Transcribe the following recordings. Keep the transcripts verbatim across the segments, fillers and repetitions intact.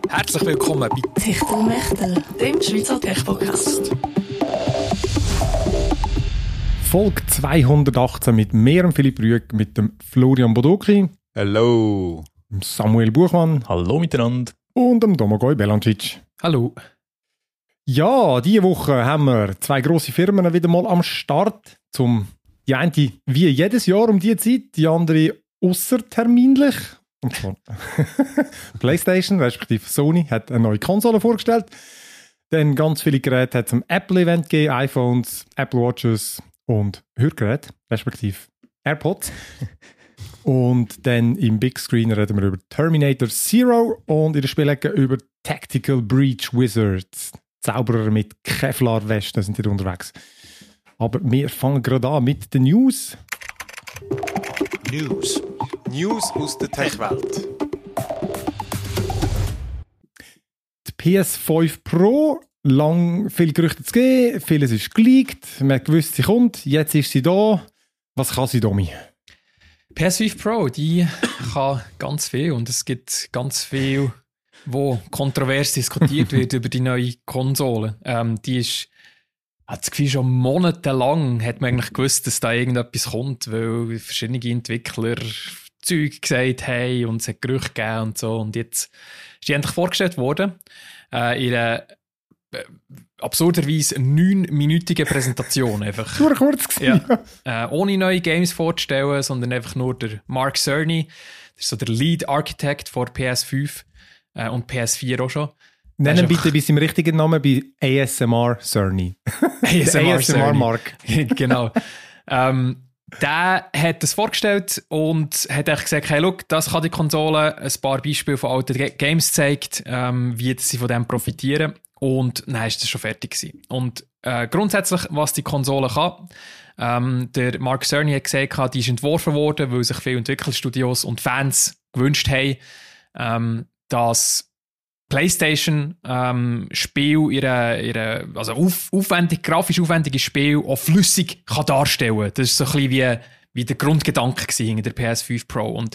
Herzlich willkommen bei Techtelmechtel, dem Schweizer Tech-Podcast. Folge zweihundertachtzehn mit mir und Philipp Rüegg, mit dem Florian Bodoki. Hallo. Samuel Buchmann. Hallo miteinander. Und dem Domagoj Belancic. Hallo. Ja, diese Woche haben wir zwei grosse Firmen wieder mal am Start. Zum, die eine wie jedes Jahr um diese Zeit, die andere ausserterminlich. Und zwar PlayStation, respektive Sony, hat eine neue Konsole vorgestellt. Dann ganz viele Geräte hat es am Apple-Event gegeben, iPhones, Apple Watches und Hörgeräte, respektive AirPods. Und dann im Big Screen reden wir über Terminator Zero und in der Spielecke über Tactical Breach Wizards. Zauberer mit Kevlar-Westen sind hier unterwegs. Aber wir fangen gerade an mit den News. News. News aus der Tech-Welt. Die P S fünf Pro, lang viel Gerüchte zu geben, vieles ist geleakt, man hat gewusst, sie kommt, jetzt ist sie da. Was kann sie, Domi? P S fünf Pro, die kann ganz viel und es gibt ganz viel, wo kontrovers diskutiert wird über die neue Konsole. Ähm, die ist, hat das Gefühl, schon monatelang hat man eigentlich gewusst, dass da irgendetwas kommt, weil verschiedene Entwickler Zeug gesagt haben und es hat Gerüchte gegeben und so. Und jetzt ist die endlich vorgestellt worden. Äh, in einer äh, absurderweise neunminütige Präsentation. Einfach. Nur kurz gewesen. Ja. Äh, ohne neue Games vorzustellen, sondern einfach nur der Mark Cerny. Das ist so der Lead Architect von P S fünf äh, und P S vier auch schon. Nennen bitte bei seinem richtigen Namen bei A S M R Cerny. A S M R, A S M R Mark. Genau. ähm, der hat das vorgestellt und hat echt gesagt, hey, look, das kann die Konsole, ein paar Beispiele von alten Games zeigt, ähm, wie sie von dem profitieren. Und dann ist das schon fertig gewesen. Und äh, grundsätzlich, was die Konsole kann, ähm, der Mark Cerny hat gesagt, die ist entworfen worden, weil sich viele Entwicklerstudios und Fans gewünscht haben, ähm, dass PlayStation ähm, Spiel, ihre, ihre, also auf, aufwendig, grafisch aufwendige Spiel auch flüssig kann darstellen. Das ist so ein bisschen wie, wie der Grundgedanke hinter der P S fünf Pro. Und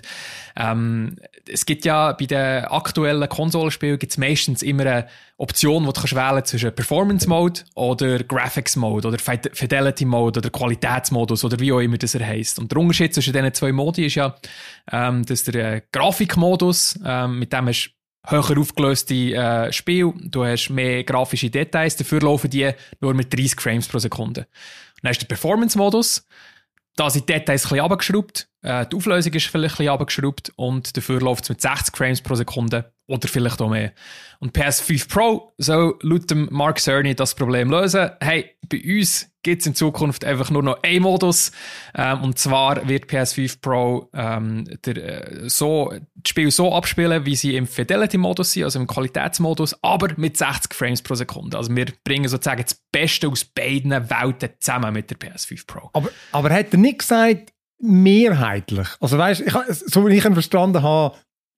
ähm, es gibt ja bei den aktuellen Konsolenspielen gibt's meistens immer eine Option, die du kannst wählen zwischen Performance Mode oder Graphics Mode oder Fidelity Mode oder Qualitätsmodus oder wie auch immer das er heisst. Und der Unterschied zwischen diesen zwei Modi ist ja, ähm, dass der äh, Grafikmodus, ähm, mit dem hast höher aufgelöste äh, Spiel, du hast mehr grafische Details, dafür laufen die nur mit dreißig Frames pro Sekunde. Dann hast du den Performance-Modus, da sind die Details ein bisschen runtergeschraubt, äh, die Auflösung ist vielleicht ein bisschen runtergeschraubt und dafür läuft es mit sechzig Frames pro Sekunde oder vielleicht auch mehr. Und P S fünf Pro soll laut dem Mark Cerny das Problem lösen. Hey, bei uns gibt es in Zukunft einfach nur noch einen Modus. Ähm, und zwar wird P S fünf Pro ähm, der, äh, so, das Spiel so abspielen, wie sie im Fidelity-Modus sind, also im Qualitätsmodus, aber mit sechzig Frames pro Sekunde. Also wir bringen sozusagen das Beste aus beiden Welten zusammen mit der P S fünf Pro. Aber, aber hat er nicht gesagt, mehrheitlich? Also weißt, ich, so wie ich ihn verstanden habe,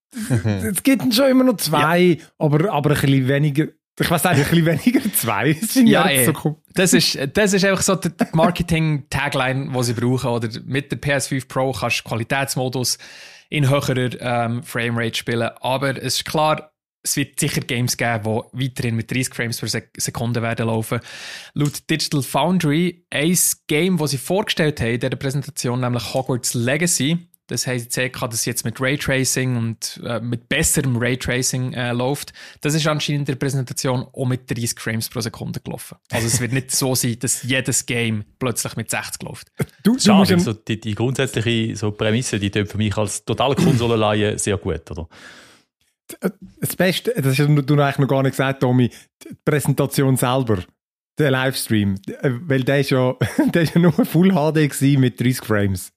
es gibt schon immer noch zwei, ja. aber, aber ein bisschen weniger. Ich weiss nicht, ein bisschen weniger zwei. Das ja, ja. So das, ist, das ist einfach so die Marketing-Tagline, die sie brauchen. Oder mit der P S fünf Pro kannst du Qualitätsmodus in höherer ähm, Framerate spielen. Aber es ist klar, es wird sicher Games geben, die weiterhin mit dreißig Frames pro Sek- Sekunde werden laufen. Laut Digital Foundry, ein Game, das sie vorgestellt haben in dieser Präsentation, nämlich Hogwarts Legacy. Das heisst, sie sagen, dass es jetzt mit Raytracing und äh, mit besserem Raytracing äh, läuft. Das ist anscheinend in der Präsentation auch mit dreißig Frames pro Sekunde gelaufen. Also es wird nicht so sein, dass jedes Game plötzlich mit sechzig läuft. Du, du musst so die, die grundsätzliche so Prämisse, die tut für mich als totale Konsolenleihe sehr gut, oder? Das Beste, das hast du eigentlich noch gar nicht gesagt, Tommy, die Präsentation selber, der Livestream, weil der ist ja, der ist ja nur Full H D gewesen mit dreißig Frames.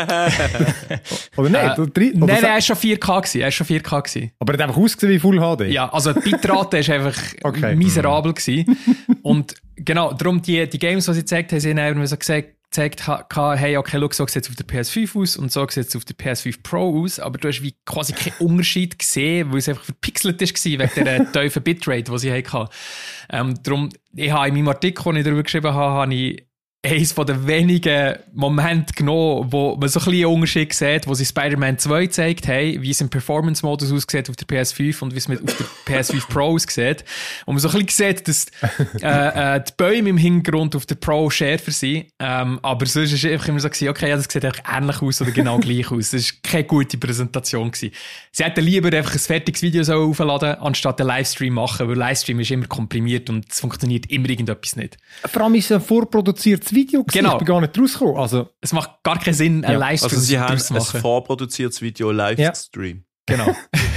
Oder nicht? Äh, oder drei, oder nein, er war schon vier K gewesen. Er war schon vier K gewesen. Aber er hat einfach ausgesehen wie Full H D? Ja, also die Bitrate war einfach okay. miserabel gewesen. Und genau, darum die, die Games, die sie gezeigt haben, sie haben so gesagt, gezeigt, hey, okay, schau, so sieht es auf der P S fünf aus und so sieht es auf der P S fünf Pro aus, aber du hast wie quasi keinen Unterschied gesehen, weil es einfach verpixelt war wegen der tiefen Bitrate, die sie hatten. Ähm, darum, ich habe in meinem Artikel, den ich darüber geschrieben habe, habe ich eines der wenigen Momente genommen, wo man so ein bisschen einen Unterschied sieht, wo sie Spider-Man zwei gezeigt haben, wie es im Performance-Modus aussieht auf der P S fünf und wie es mit auf der P S fünf Pro aussieht. Und man so ein bisschen sieht, dass äh, äh, die Bäume im Hintergrund auf der Pro schärfer sind. Ähm, aber sonst war es einfach immer so gewesen, okay, ja, das sieht einfach ähnlich aus oder genau gleich aus. Das war keine gute Präsentation gewesen. Sie hätten lieber einfach ein fertiges Video so aufladen, anstatt einen Livestream machen, weil Livestream ist immer komprimiert und es funktioniert immer irgendetwas nicht. Vor allem ist es ein vorproduziertes Video gewesen. Genau. Ich bin gar nicht rausgekommen. Also, es macht gar keinen Sinn, einen Ja. Livestream Also sie haben daraus zu ein machen. vorproduziertes Video Livestream. Genau.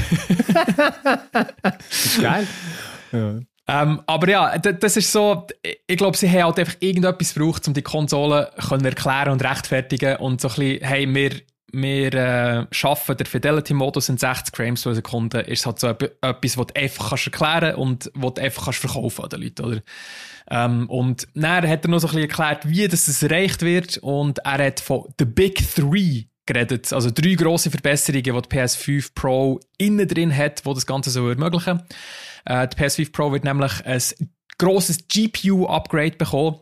geil. Ja. ähm, aber ja, d- das ist so, ich glaube, sie haben halt einfach irgendetwas gebraucht, um die Konsole können erklären und rechtfertigen und so ein bisschen, hey, wir, wir äh, schaffen den Fidelity-Modus in sechzig Frames pro Sekunde, ist halt so etwas, was du einfach kannst erklären und was du einfach kannst verkaufen an den Leuten, oder? Ähm, und dann hat er noch so ein bisschen erklärt, wie das erreicht wird und er hat von The Big Three geredet, also drei grosse Verbesserungen, die die P S fünf Pro innen drin hat, die das Ganze so ermöglichen. Äh, die P S fünf Pro wird nämlich ein grosses G P U-Upgrade bekommen.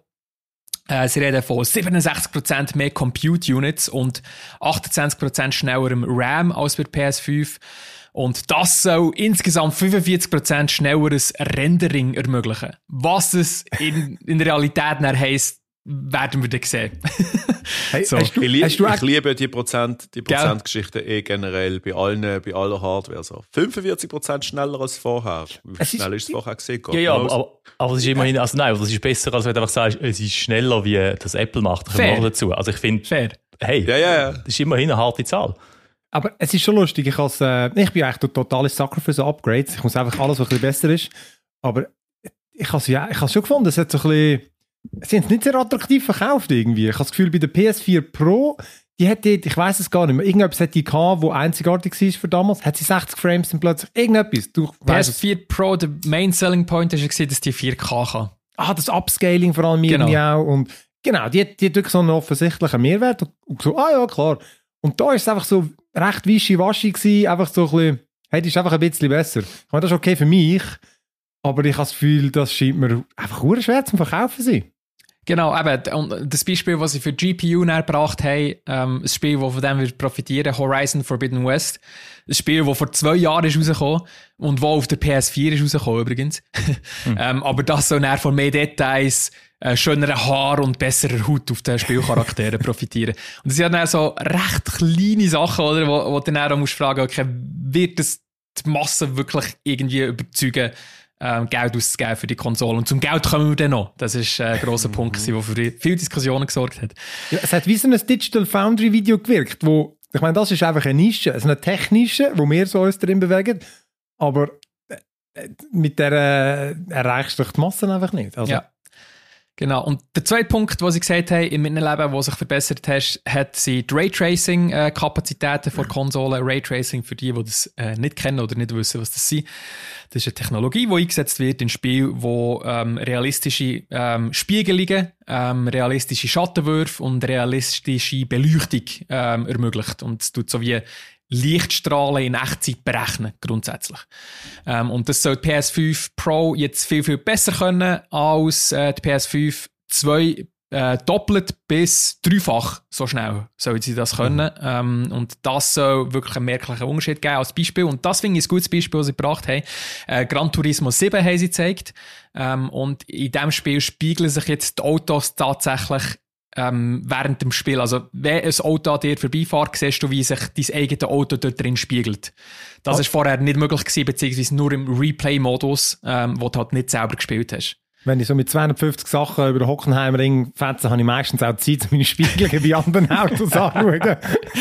Äh, sie reden von siebenundsechzig Prozent mehr Compute Units und achtundzwanzig Prozent schnellerem RAM als bei der P S fünf. Und das soll insgesamt fünfundvierzig Prozent schnelleres Rendering ermöglichen. Was es in, in der Realität dann heisst, werden wir dann sehen. Hey, So. hast du, Ich, lie hast du ich echt, liebe die Prozent, die Gell? Prozentgeschichten eh generell bei allen, bei aller Hardware. So. fünfundvierzig Prozent schneller als vorher. Wie Es ist- schnell ist es vorher gesehen? Ja, ja, Gott aber, aber, aber es ist immerhin, also nein, aber das ist besser, als wenn du einfach sagst, es ist schneller, wie das Apple macht. Da kommen wir Fair. noch dazu. Also ich finde, Fair. hey, Ja, ja, ja. das ist immerhin eine harte Zahl. aber es ist schon lustig. Ich, has, äh, ich bin eigentlich der totale Sucker für so Upgrades. Ich muss einfach alles, was ein bisschen besser ist. Aber ich habe es ja, ich has schon gefunden, es hat so ein bisschen, sie haben es nicht sehr attraktiv verkauft irgendwie. Ich habe das Gefühl, bei der P S vier Pro, die hat dort, ich weiß es gar nicht mehr, irgendetwas hat die gehabt, wo einzigartig war für damals. Hat sie sechzig Frames dann plötzlich irgendetwas? Du P weißt S es. vier Pro, der Main Selling Point war, dass die vier K kann. Ah, das Upscaling vor allem irgendwie Genau. auch. Und genau, die, hat- die hat wirklich so einen offensichtlichen Mehrwert. Und, und so, ah ja, klar. Und da ist es einfach so recht wischiwaschi gewesen, einfach so ein bisschen, hey, das ist einfach ein bisschen besser. Ich meine, das ist okay für mich, aber ich habe das Gefühl, das scheint mir einfach sehr schwer zum Verkaufen zu sein. Genau, eben, und das Beispiel, das sie für G P U näher gebracht haben, ähm, ein Spiel, das von dem wird profitieren, Horizon Forbidden West. Ein Spiel, das vor zwei Jahren ist rausgekommen und das auf der P S vier ist rausgekommen übrigens. ähm, aber das soll näher von mehr Details, äh, schöneren Haar und besserer Haut auf den Spielcharakteren profitieren. Und das sind dann so recht kleine Sachen, oder, wo, wo du dann auch musst fragen, okay, wird das die Masse wirklich irgendwie überzeugen, ähm, Geld auszugeben für die Konsole. Und zum Geld kommen wir dann noch. Das ist äh, ein grosser Punkt, gewesen, der für viele Diskussionen gesorgt hat. Ja, es hat wie so ein Digital Foundry Video gewirkt, wo, ich meine, das ist einfach eine Nische, also eine technische, wo wir so uns drin bewegen, aber äh, mit der äh, erreichst du die Massen einfach nicht. Also, Ja. Genau. Und der zweite Punkt, den sie gesagt haben, in meinem Leben, wo sich verbessert hat, hat sie die Raytracing-Kapazitäten von Konsolen. Raytracing, für die, die das äh, nicht kennen oder nicht wissen, was das sind. Das ist eine Technologie, die eingesetzt wird in Spielen, wo ähm, realistische ähm, Spiegelungen, ähm, realistische Schattenwürfe und realistische Beleuchtung ähm, ermöglicht. Und es tut so wie Lichtstrahlen in Echtzeit berechnen, grundsätzlich. Ähm, und das soll die P S fünf Pro jetzt viel, viel besser können als äh, die P S fünf zwei äh, doppelt bis dreifach so schnell soll sie das können. Mhm. Ähm, und das soll wirklich einen merklichen Unterschied geben als Beispiel. Und das finde ich ein gutes Beispiel, das sie gebracht haben. Äh, Gran Turismo sieben haben sie gezeigt. Ähm, und in diesem Spiel spiegeln sich jetzt die Autos tatsächlich Ähm, während dem Spiel. Also, wenn ein Auto an dir vorbeifährt, siehst du, wie sich dein eigenes Auto dort drin spiegelt. Das war oh. vorher nicht möglich gewesen, beziehungsweise nur im Replay-Modus, ähm, wo du halt nicht selber gespielt hast. Wenn ich so mit zweihundertfünfzig Sachen über den Hockenheimring fetze, habe ich meistens auch Zeit, meine Spiegelungen bei anderen Autos anzuschauen.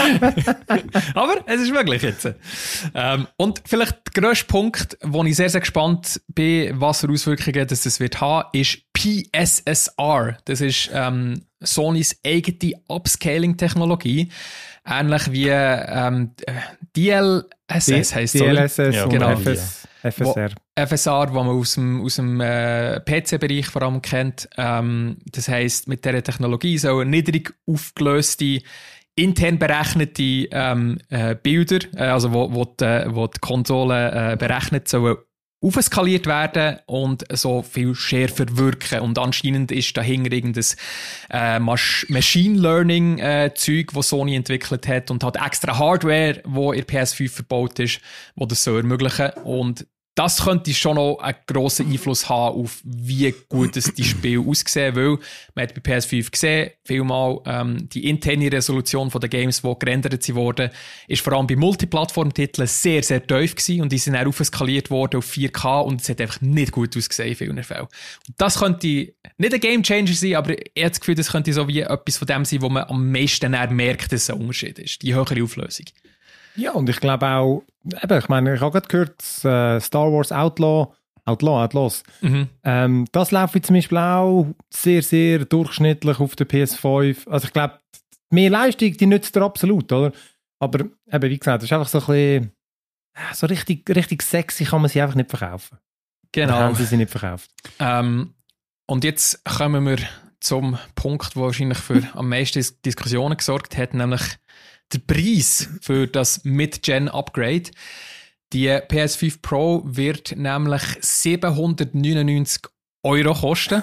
Aber es ist möglich jetzt. Ähm, und vielleicht der grösste Punkt, wo ich sehr, sehr gespannt bin, was für Auswirkungen das, das wird haben, ist P S S R. Das ist ähm, Sonys eigene Upscaling-Technologie. Ähnlich wie ähm, D L S S heisst es, D L S S ja, und genau. F S, F S R. Wo, F S R, wo man aus dem, aus dem äh, P C-Bereich vor allem kennt. Ähm, das heisst, mit dieser Technologie sollen niedrig aufgelöste, intern berechnete ähm, äh, Bilder, äh, also wo, wo, die, wo die Konsole äh, berechnet, sollen aufskaliert werden und so viel schärfer wirken. Und anscheinend ist dahinter irgendein äh, Machine Learning äh, Zeug, das Sony entwickelt hat und hat extra Hardware, wo in P S fünf verbaut ist, wo das so ermöglichen. Und das könnte schon noch einen grossen Einfluss haben auf wie gut es die Spiele aussehen, weil man hat bei P S fünf gesehen, vielmal ähm, die interne Resolution von den Games, die gerendert wurden, ist vor allem bei Multiplattform-Titeln sehr, sehr tief gewesen und die sind dann aufskaliert worden auf vier K und es hat einfach nicht gut ausgesehen in vielen Fällen. Und das könnte nicht ein Gamechanger sein, aber ich habe das Gefühl, das könnte so wie etwas von dem sein, wo man am meisten merkt, dass es ein Unterschied ist, die höhere Auflösung. Ja, und ich glaube auch, eben, ich meine, ich habe gerade gehört, äh, Star Wars Outlaw, Outlaw, Outlaws, Mhm. ähm, das läuft zum Beispiel auch sehr, sehr durchschnittlich auf der P S fünf. Also ich glaube, mehr Leistung, die nützt er absolut, oder? Aber eben, wie gesagt, das ist einfach so ein bisschen, so richtig, richtig sexy kann man sie einfach nicht verkaufen. Genau. Oder haben sie sie nicht verkauft. Ähm, und jetzt kommen wir zum Punkt, der wahrscheinlich für am meisten Dis- Diskussionen gesorgt hat, nämlich der Preis für das Mid-Gen-Upgrade. Die P S fünf Pro wird nämlich siebenhundertneunundneunzig Euro kosten.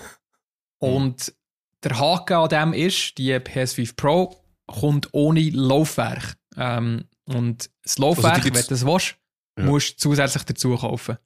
Und der Haken an dem ist, die P S fünf Pro kommt ohne Laufwerk. Ähm, und das Laufwerk, Also die wenn gibt's- du das willst, Ja. musst du zusätzlich dazu kaufen.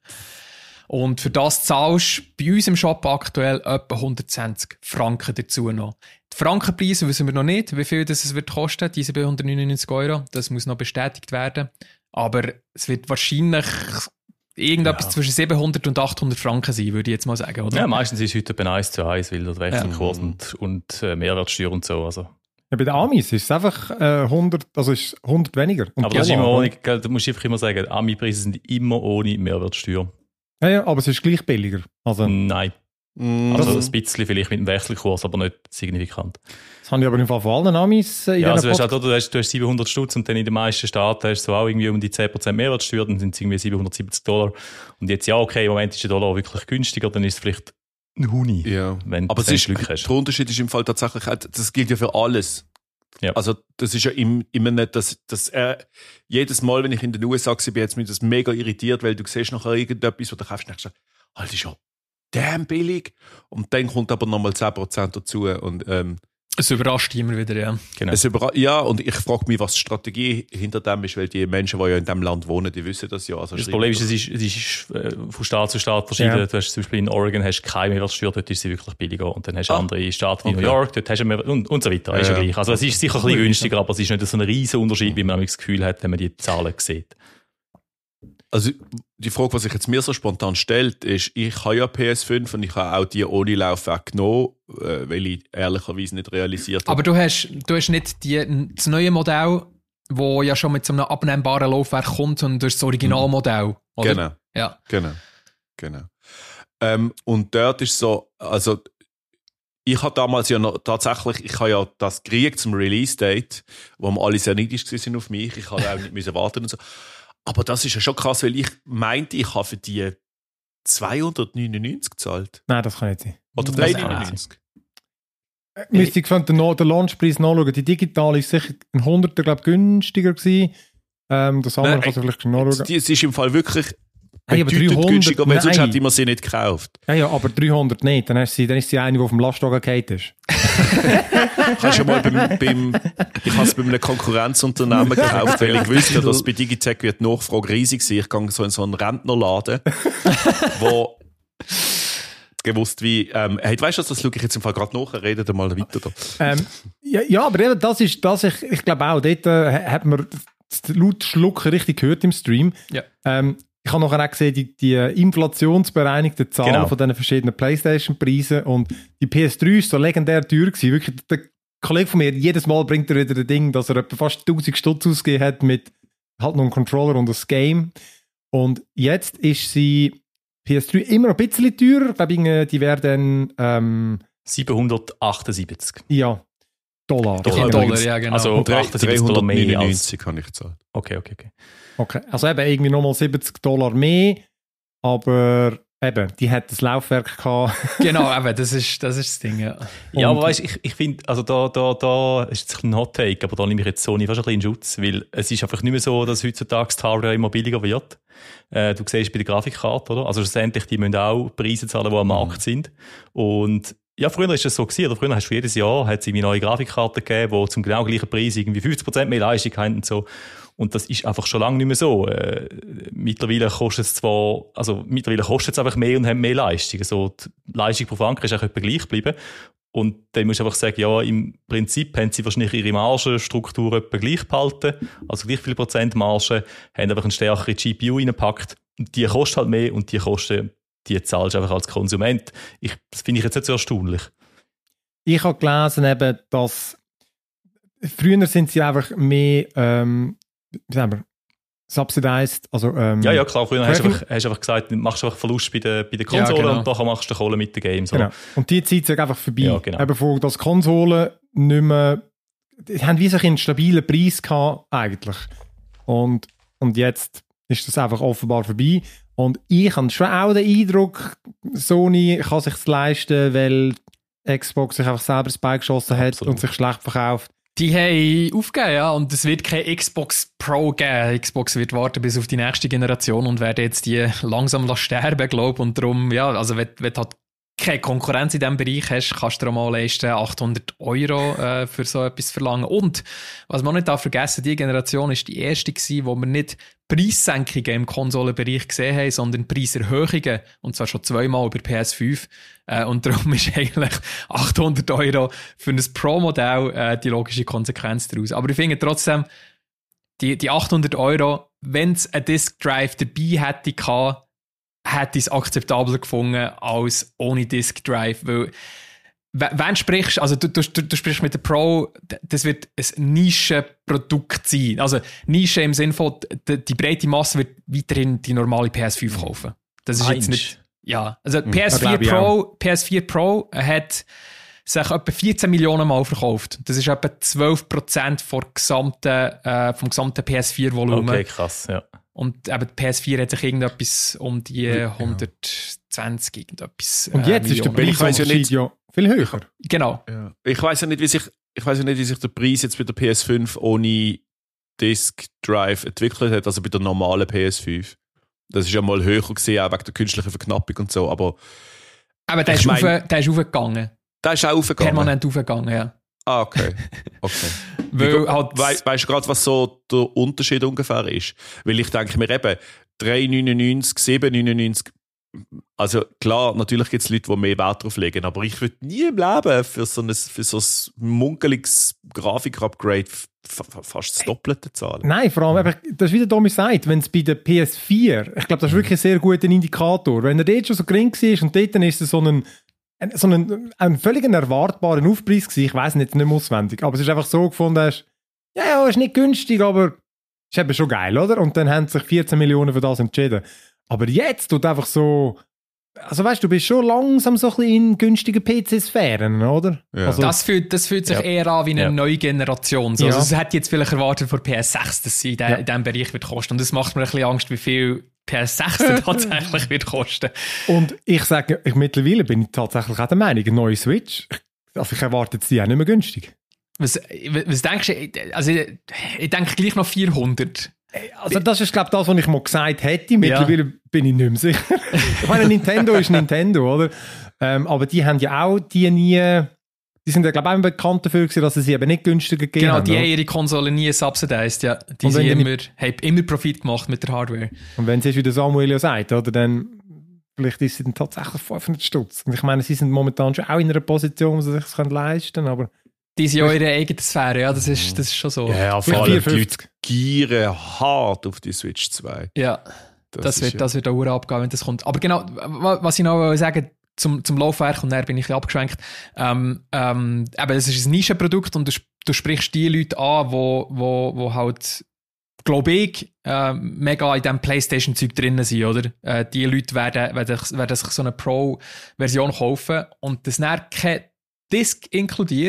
Und für das zahlst du bei uns im Shop aktuell etwa hundertzwanzig Franken dazu noch. Die Frankenpreise wissen wir noch nicht, wie viel das es wird kosten, diese hundertneunundneunzig Euro. Das muss noch bestätigt werden. Aber es wird wahrscheinlich irgendetwas Ja. zwischen siebenhundert und achthundert Franken sein, würde ich jetzt mal sagen, oder? Ja, meistens ist es heute etwa eins zu eins, weil der Wechselkurs Ja. und, und äh, Mehrwertsteuer und so. Also. Ja, bei den Amis ist es einfach äh, hundert, also ist hundert weniger. Und Aber das ist Dollar, immer oder? ohne, gell, da musst du einfach immer sagen, Ami-Preise sind immer ohne Mehrwertsteuer. Ja, ja, aber es ist gleich billiger. Also, Nein. Mm. Also Das- ein bisschen vielleicht mit dem Wechselkurs, aber nicht signifikant. das haben die aber im Fall von allen Amis äh, in Ja, also diesen weißt, Pod- du, du, hast, du hast siebenhundert Stutz und dann in den meisten Staaten hast du so auch irgendwie um die zehn Prozent Mehrwertsteuer, dann sind es irgendwie siebenhundertsiebzig Dollar. Und jetzt ja, okay, im Moment ist der Dollar wirklich günstiger, dann ist es vielleicht ein Huni, Ja. wenn Aber du es ist, Glück hast. der Unterschied ist im Fall tatsächlich, auch, das gilt ja für alles. Ja. Also das ist ja im, immer nicht, dass, dass äh, jedes Mal, wenn ich in den U S A war, bin jetzt mich das mega irritiert, weil du siehst nachher irgendetwas, was du kaufst, und denkst, Alter, das ist ja damn billig. Und dann kommt aber nochmal zehn Prozent dazu. Und, ähm, Es überrascht immer wieder, ja. Genau. es überra- ja, und ich frage mich, was die Strategie hinter dem ist, weil die Menschen, die ja in diesem Land wohnen, die wissen das ja. Also Das Problem ist, es ist, es ist äh, von Staat zu Staat verschieden. Ja. Du hast zum Beispiel in Oregon hast keine Mehrwertsteuer, dort ist sie wirklich billiger. Und dann hast du Ah. andere Staaten wie Okay. New York, dort hast du mehr, und, und so weiter. Ist ja Ja. gleich. Also es ist sicher ein bisschen günstiger, aber es ist nicht so ein riesen Unterschied, wie man manchmal das Gefühl hat, wenn man die Zahlen sieht. Also die Frage, was sich jetzt mir so spontan stellt, ist, ich habe ja P S fünf und ich habe auch die ohne Laufwerk genommen, äh, weil ich ehrlicherweise nicht realisiert habe. Aber du hast, du hast nicht die, das neue Modell, das ja schon mit so einem abnehmbaren Laufwerk kommt, sondern du hast das Originalmodell, oder? Genau, Ja. genau, genau. Ähm, und dort ist so, also ich habe damals ja noch tatsächlich, ich habe ja das gekriegt zum Release-Date, wo wir alle sehr neidisch sind auf mich. Ich habe auch nicht müssen warten und so. Aber das ist ja schon krass, weil ich meinte, ich habe für die zweihundertneunundneunzig gezahlt. Nein, das kann nicht sein. Oder Das dreihundertneunundneunzig. Müsste ich den, No- den Launchpreis nachschauen. Die digitale ist sicher ein Hunderter, glaube ich, günstiger gewesen. Ähm, das andere Nein, kannst du vielleicht nachschauen. Die- Es ist im Fall wirklich Hey, aber bedeutend dreihundert, günstiger, weil sonst nein. hätte man sie nicht gekauft. Ja, ja, aber dreihundert nicht. Dann, hast sie, dann ist sie eine, die auf dem Lastwagen gefallen ist. Kannst du mal beim, beim, ich habe es bei einem Konkurrenzunternehmen gekauft, weil ich wusste, dass bei Digitech wird die Nachfrage riesig sein. Ich gehe so in so einen Rentnerladen, wo gewusst wie, ähm, hey, weißt du, das schaue ich jetzt im Fall gerade nach, redet ihr mal weiter da. Ähm, ja, ja, aber eben, das ist, das ich, ich glaube auch, dort äh, hat man das laut Schlucken richtig gehört im Stream. Ja. Ähm, ich habe nachher auch gesehen, die, die inflationsbereinigten Zahlen Genau. von diesen verschiedenen PlayStation-Preisen und die P S drei ist so legendär teuer gewesen. Wirklich, der Kollege von mir, jedes Mal bringt er wieder ein Ding, dass er etwa fast tausend Stutz ausgegeben hat mit halt noch einem Controller und das Game. Und jetzt ist sie P S drei immer noch ein bisschen teurer. Ich glaube, die werden ähm, siebenhundertachtundsiebzig. ja, Dollar. Dollar, Ja, Dollar, übrigens. ja, genau. Also achtundsiebzig Dollar mehr als... dreihundertneunundneunzig habe ich gezahlt. Okay, okay, okay. Okay, also eben irgendwie nochmal siebzig Dollar mehr, aber eben, die hat das Laufwerk gehabt. Genau, eben, das ist das, ist das Ding, ja. Ja, Und- aber weißt, ich, ich finde, also da, da, da ist jetzt ein Hot Take, aber da nehme ich jetzt Sony fast ein bisschen in Schutz, weil es ist einfach nicht mehr so, dass heutzutage die Hardware immer billiger wird. Äh, du siehst bei der Grafikkarte, oder? Also schlussendlich, die müssen auch Preise zahlen, die am Markt sind. Und ja, früher war das so gewesen, oder früher hast du jedes Jahr hat's irgendwie neue Grafikkarten gegeben, die zum genau gleichen Preis irgendwie fünfzig Prozent mehr Leistung haben und so. Und das ist einfach schon lange nicht mehr so. Äh, mittlerweile kostet es zwar, also mittlerweile kostet es einfach mehr und haben mehr Leistung. Also die Leistung pro Franken ist auch etwa gleich geblieben. Und dann musst du einfach sagen, ja, im Prinzip haben sie wahrscheinlich ihre Margenstruktur etwa gleich behalten, also gleich viel Prozent Marge, haben einfach eine stärkere G P U reingepackt. Und die kostet halt mehr und die Kosten, die zahlst du einfach als Konsument. Ich, das finde ich jetzt nicht so erstaunlich. Ich habe gelesen, eben, dass früher sind sie einfach mehr, ähm, wie sagen wir, subsidized, also ähm, Ja, ja, klar, früher hast du Tracking- einfach, hast du einfach gesagt, machst du einfach Verlust bei der, bei der Konsole Ja, genau. und nachher machst du Kohle mit den Games. Oder? Genau. Und die Zeit ist einfach vorbei. Ja, genau. Eben von, dass Konsolen nicht mehr, die haben wie sich einen stabilen Preis gehabt, eigentlich. Und, und jetzt ist das einfach offenbar vorbei. Und ich habe schon auch den Eindruck, Sony kann sich leisten, weil Xbox sich einfach selber das Bein geschossen hat Absolut. und sich schlecht verkauft. Die haben aufgegeben, ja, und es wird keine Xbox Pro geben. Xbox wird warten bis auf die nächste Generation und werden jetzt die langsam lassen sterben, glaube ich. Und darum, ja, also wenn, wenn du halt keine Konkurrenz in diesem Bereich hast, kannst du dir auch mal leisten, achthundert Euro äh, für so etwas verlangen. Und, was man nicht darf vergessen, die Generation ist die erste gewesen, wo wir nicht Preissenkungen im Konsolenbereich gesehen haben, sondern Preiserhöhungen. Und zwar schon zweimal über P S fünf. Äh, und darum ist eigentlich achthundert Euro für ein Pro-Modell äh, die logische Konsequenz daraus. Aber ich finde trotzdem, die, die achthundert Euro, wenn es ein Disk Drive dabei hätte gehabt, hätte ich es akzeptabler gefunden als ohne Disk Drive, weil w- wenn du sprichst, also du, du, du sprichst mit der Pro, d- das wird ein Nischenprodukt sein. Also Nische im Sinne von, die, die breite Masse wird weiterhin die normale P S fünf kaufen. Das ist jetzt Meinst? nicht, ja, also P S das vier glaube ich Pro, P S vier Pro hat sich etwa vierzehn Millionen Mal verkauft. Das ist etwa zwölf Prozent vom gesamten, äh, vom gesamten P S vier Volumen. Okay, krass, ja. Und eben die P S vier hat sich irgendetwas um die hundertzwanzig irgendetwas. Und äh, jetzt ist der Millionen. Ich weiss ja Preisunterschied ja viel höher. Genau. Ja. Ich weiß ja nicht, wie sich, ich weiß ja nicht, wie sich der Preis jetzt bei der P S fünf ohne Disk Drive entwickelt hat, also bei der normalen P S fünf. Das ist ja mal höher gesehen, auch wegen der künstlichen Verknappung und so, aber Aber der Ich ist, mein- auf, der ist aufgegangen. da ist auch aufgegangen. Permanent aufgegangen, ja. Ah, okay. okay. Weil Wie- halt, Wei weißt du gerade, was so der Unterschied ungefähr ist? Weil ich denke mir eben, drei neunundneunzig, sieben neunundneunzig, also klar, natürlich gibt es Leute, die mehr Wert drauf legen, aber ich würde nie im Leben für so ein, für so ein munkeliges Grafik-Upgrade f- f- fast das Doppelte zahlen. Nein, vor allem, eben, das ist wie der Domi sagt, wenn es bei der P S vier, ich glaube, das ist wirklich ein sehr guter Indikator. Wenn er dort schon so gering war und dort dann ist es so ein, ein, so ein, ein völlig erwartbarer Aufpreis gewesen, ich weiss nicht, nicht mehr auswendig, aber es ist einfach so gefunden, hast, ja, ja, ist nicht günstig, aber ist eben schon geil, oder? Und dann haben sich vierzehn Millionen für das entschieden. Aber jetzt tut einfach so, also weißt du, du bist schon langsam so ein bisschen in günstigen P C-Sphären, oder? Ja. Also, das fühlt, das fühlt sich Ja. eher an wie eine Ja. neue Generation. So. Ja. Also, es hätte jetzt vielleicht erwartet vor P S sechs, dass sie in, de, Ja. in diesem Bereich wird kosten. Und das macht mir ein bisschen Angst, wie viel P S sechs dann tatsächlich wird kosten. Und ich sage, ich, mittlerweile bin ich tatsächlich auch der Meinung, eine neue Switch, also ich erwarte jetzt die auch nicht mehr günstig. Was, was denkst du? Also, ich, ich denke gleich noch vierhundert. Also das ist, glaube ich, das, was ich mal gesagt hätte. Mittlerweile bin ich nicht mehr sicher. Ich meine, Nintendo ist Nintendo, oder? Ähm, aber die haben ja auch die nie... Die sind ja, glaube ich, auch bekannt dafür gewesen, dass sie sie eben nicht günstiger gegeben Genau, haben. die oder? haben ihre Konsole nie subsidized, ja. Die Und wenn sind die immer, haben immer Profit gemacht mit der Hardware. Und wenn es ist, wie der Samuel ja sagt, oder, dann vielleicht ist sie dann tatsächlich fünfhundert Stutz. Und ich meine, sie sind momentan schon auch in einer Position, wo sie sich das leisten können, aber... Die sind ja ihre eigene Sphäre, ja, das ist, das ist schon so. Ja, vor Vielleicht allem die Leute vierhundertfünfzig. gieren hart auf die Switch zwei. Ja, das, ist wird, ja- das wird auch Uhr abgehen, wenn das kommt. Aber genau, wa- was ich noch sagen zum, zum Laufwerk, und dann bin ich ein bisschen abgeschwenkt, ähm, ähm, eben, es ist ein Nischenprodukt und du, sp- du sprichst die Leute an, wo, wo, wo halt, glaube ich, äh, mega in diesem PlayStation-Zeug drin sind, oder? Äh, die Leute werden, werden, werden sich so eine Pro-Version kaufen und das dann kein Disk inkludierst,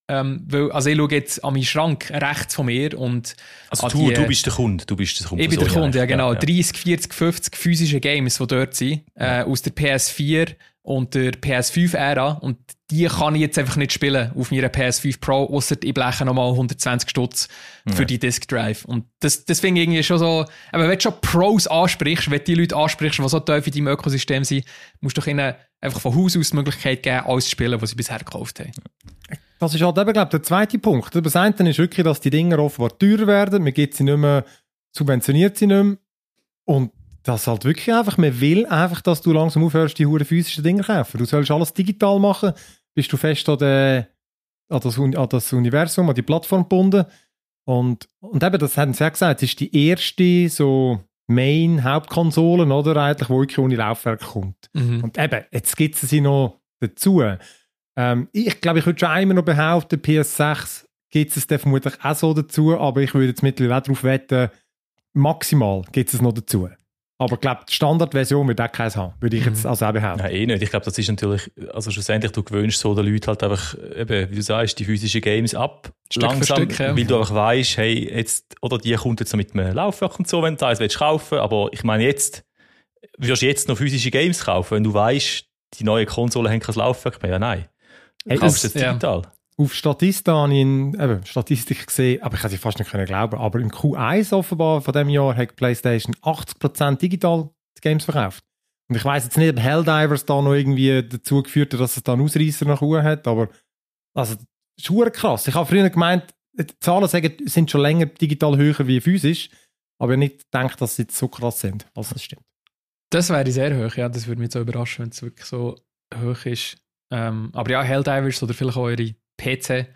Ähm, weil, also ich schaue jetzt an meinen Schrank rechts von mir und Also an du, die, du bist der Kunde, du bist der Kunde. ich bin der Sony Kunde, ja eigentlich. genau. Ja, ja. dreißig, vierzig, fünfzig physische Games, die dort sind, äh, aus der P S vier und der P S fünf Ära und die kann ich jetzt einfach nicht spielen auf meiner P S fünf Pro, ausser ich bleche nochmal hundertzwanzig Stutz für Ja. die Disk Drive. Und das, das finde ich irgendwie schon so, aber wenn du schon Pros ansprichst, wenn du die Leute ansprichst, die so tief in deinem Ökosystem sind, musst du doch ihnen einfach von Haus aus die Möglichkeit geben, alles zu spielen, was sie bisher gekauft haben. Das ist halt eben, glaube ich, der zweite Punkt. Das eine ist wirklich, dass die Dinger offenbar teurer werden. Man gibt sie nicht mehr, subventioniert sie nicht mehr. Und das halt wirklich einfach, man will einfach, dass du langsam aufhörst, die hure physischen Dinge zu kaufen. Du sollst alles digital machen, bist du fest an, der, an, das, an das Universum, an die Plattform gebunden. Und, und eben, das haben sie ja gesagt, es ist die erste so Main-Hauptkonsole, oder, eigentlich, wo wirklich ohne Laufwerk kommt. Mhm. Und eben, jetzt gibt es sie noch dazu. Ähm, ich glaube, ich würde schon einmal noch behaupten, P S sechs gibt es dann vermutlich auch so dazu, aber ich würde jetzt mittlerweile auch darauf wetten, maximal gibt es noch dazu. Aber ich glaube, die Standardversion wird auch keins haben, würde ich jetzt also auch behaupten. Nein, eh nicht. Ich glaube, das ist natürlich, also schlussendlich, du gewöhnst so den Leuten halt einfach, eben, wie du sagst, die physischen Games ab. Stück für langsam, Stück, ja. weil du einfach weißt, hey, jetzt, oder die kommt jetzt noch mit einem Laufwerk und so, wenn du eins willst kaufen, aber ich meine, jetzt, wirst du jetzt noch physische Games kaufen, wenn du weißt, die neue Konsole haben kein Laufwerk mehr? Ja, nein. Du Hey, kaufst das- es digital. Auf Statista habe ich in, eben, Statistik gesehen, aber ich kann sie fast nicht können glauben, aber im Q eins offenbar von diesem Jahr hat PlayStation achtzig Prozent digital die Games verkauft. Und ich weiss jetzt nicht, ob Helldivers da noch irgendwie dazu geführt hat, dass es da einen Ausreisser nach oben hat, aber also, das ist verdammt krass. Ich habe früher gemeint, die Zahlen sagen, sind schon länger digital höher wie physisch, aber ich habe nicht gedacht, dass sie jetzt so krass sind, als das stimmt. Das wäre sehr hoch, ja. Das würde mich so überraschen, wenn es wirklich so hoch ist. Ähm, aber ja, Helldivers oder vielleicht auch eure P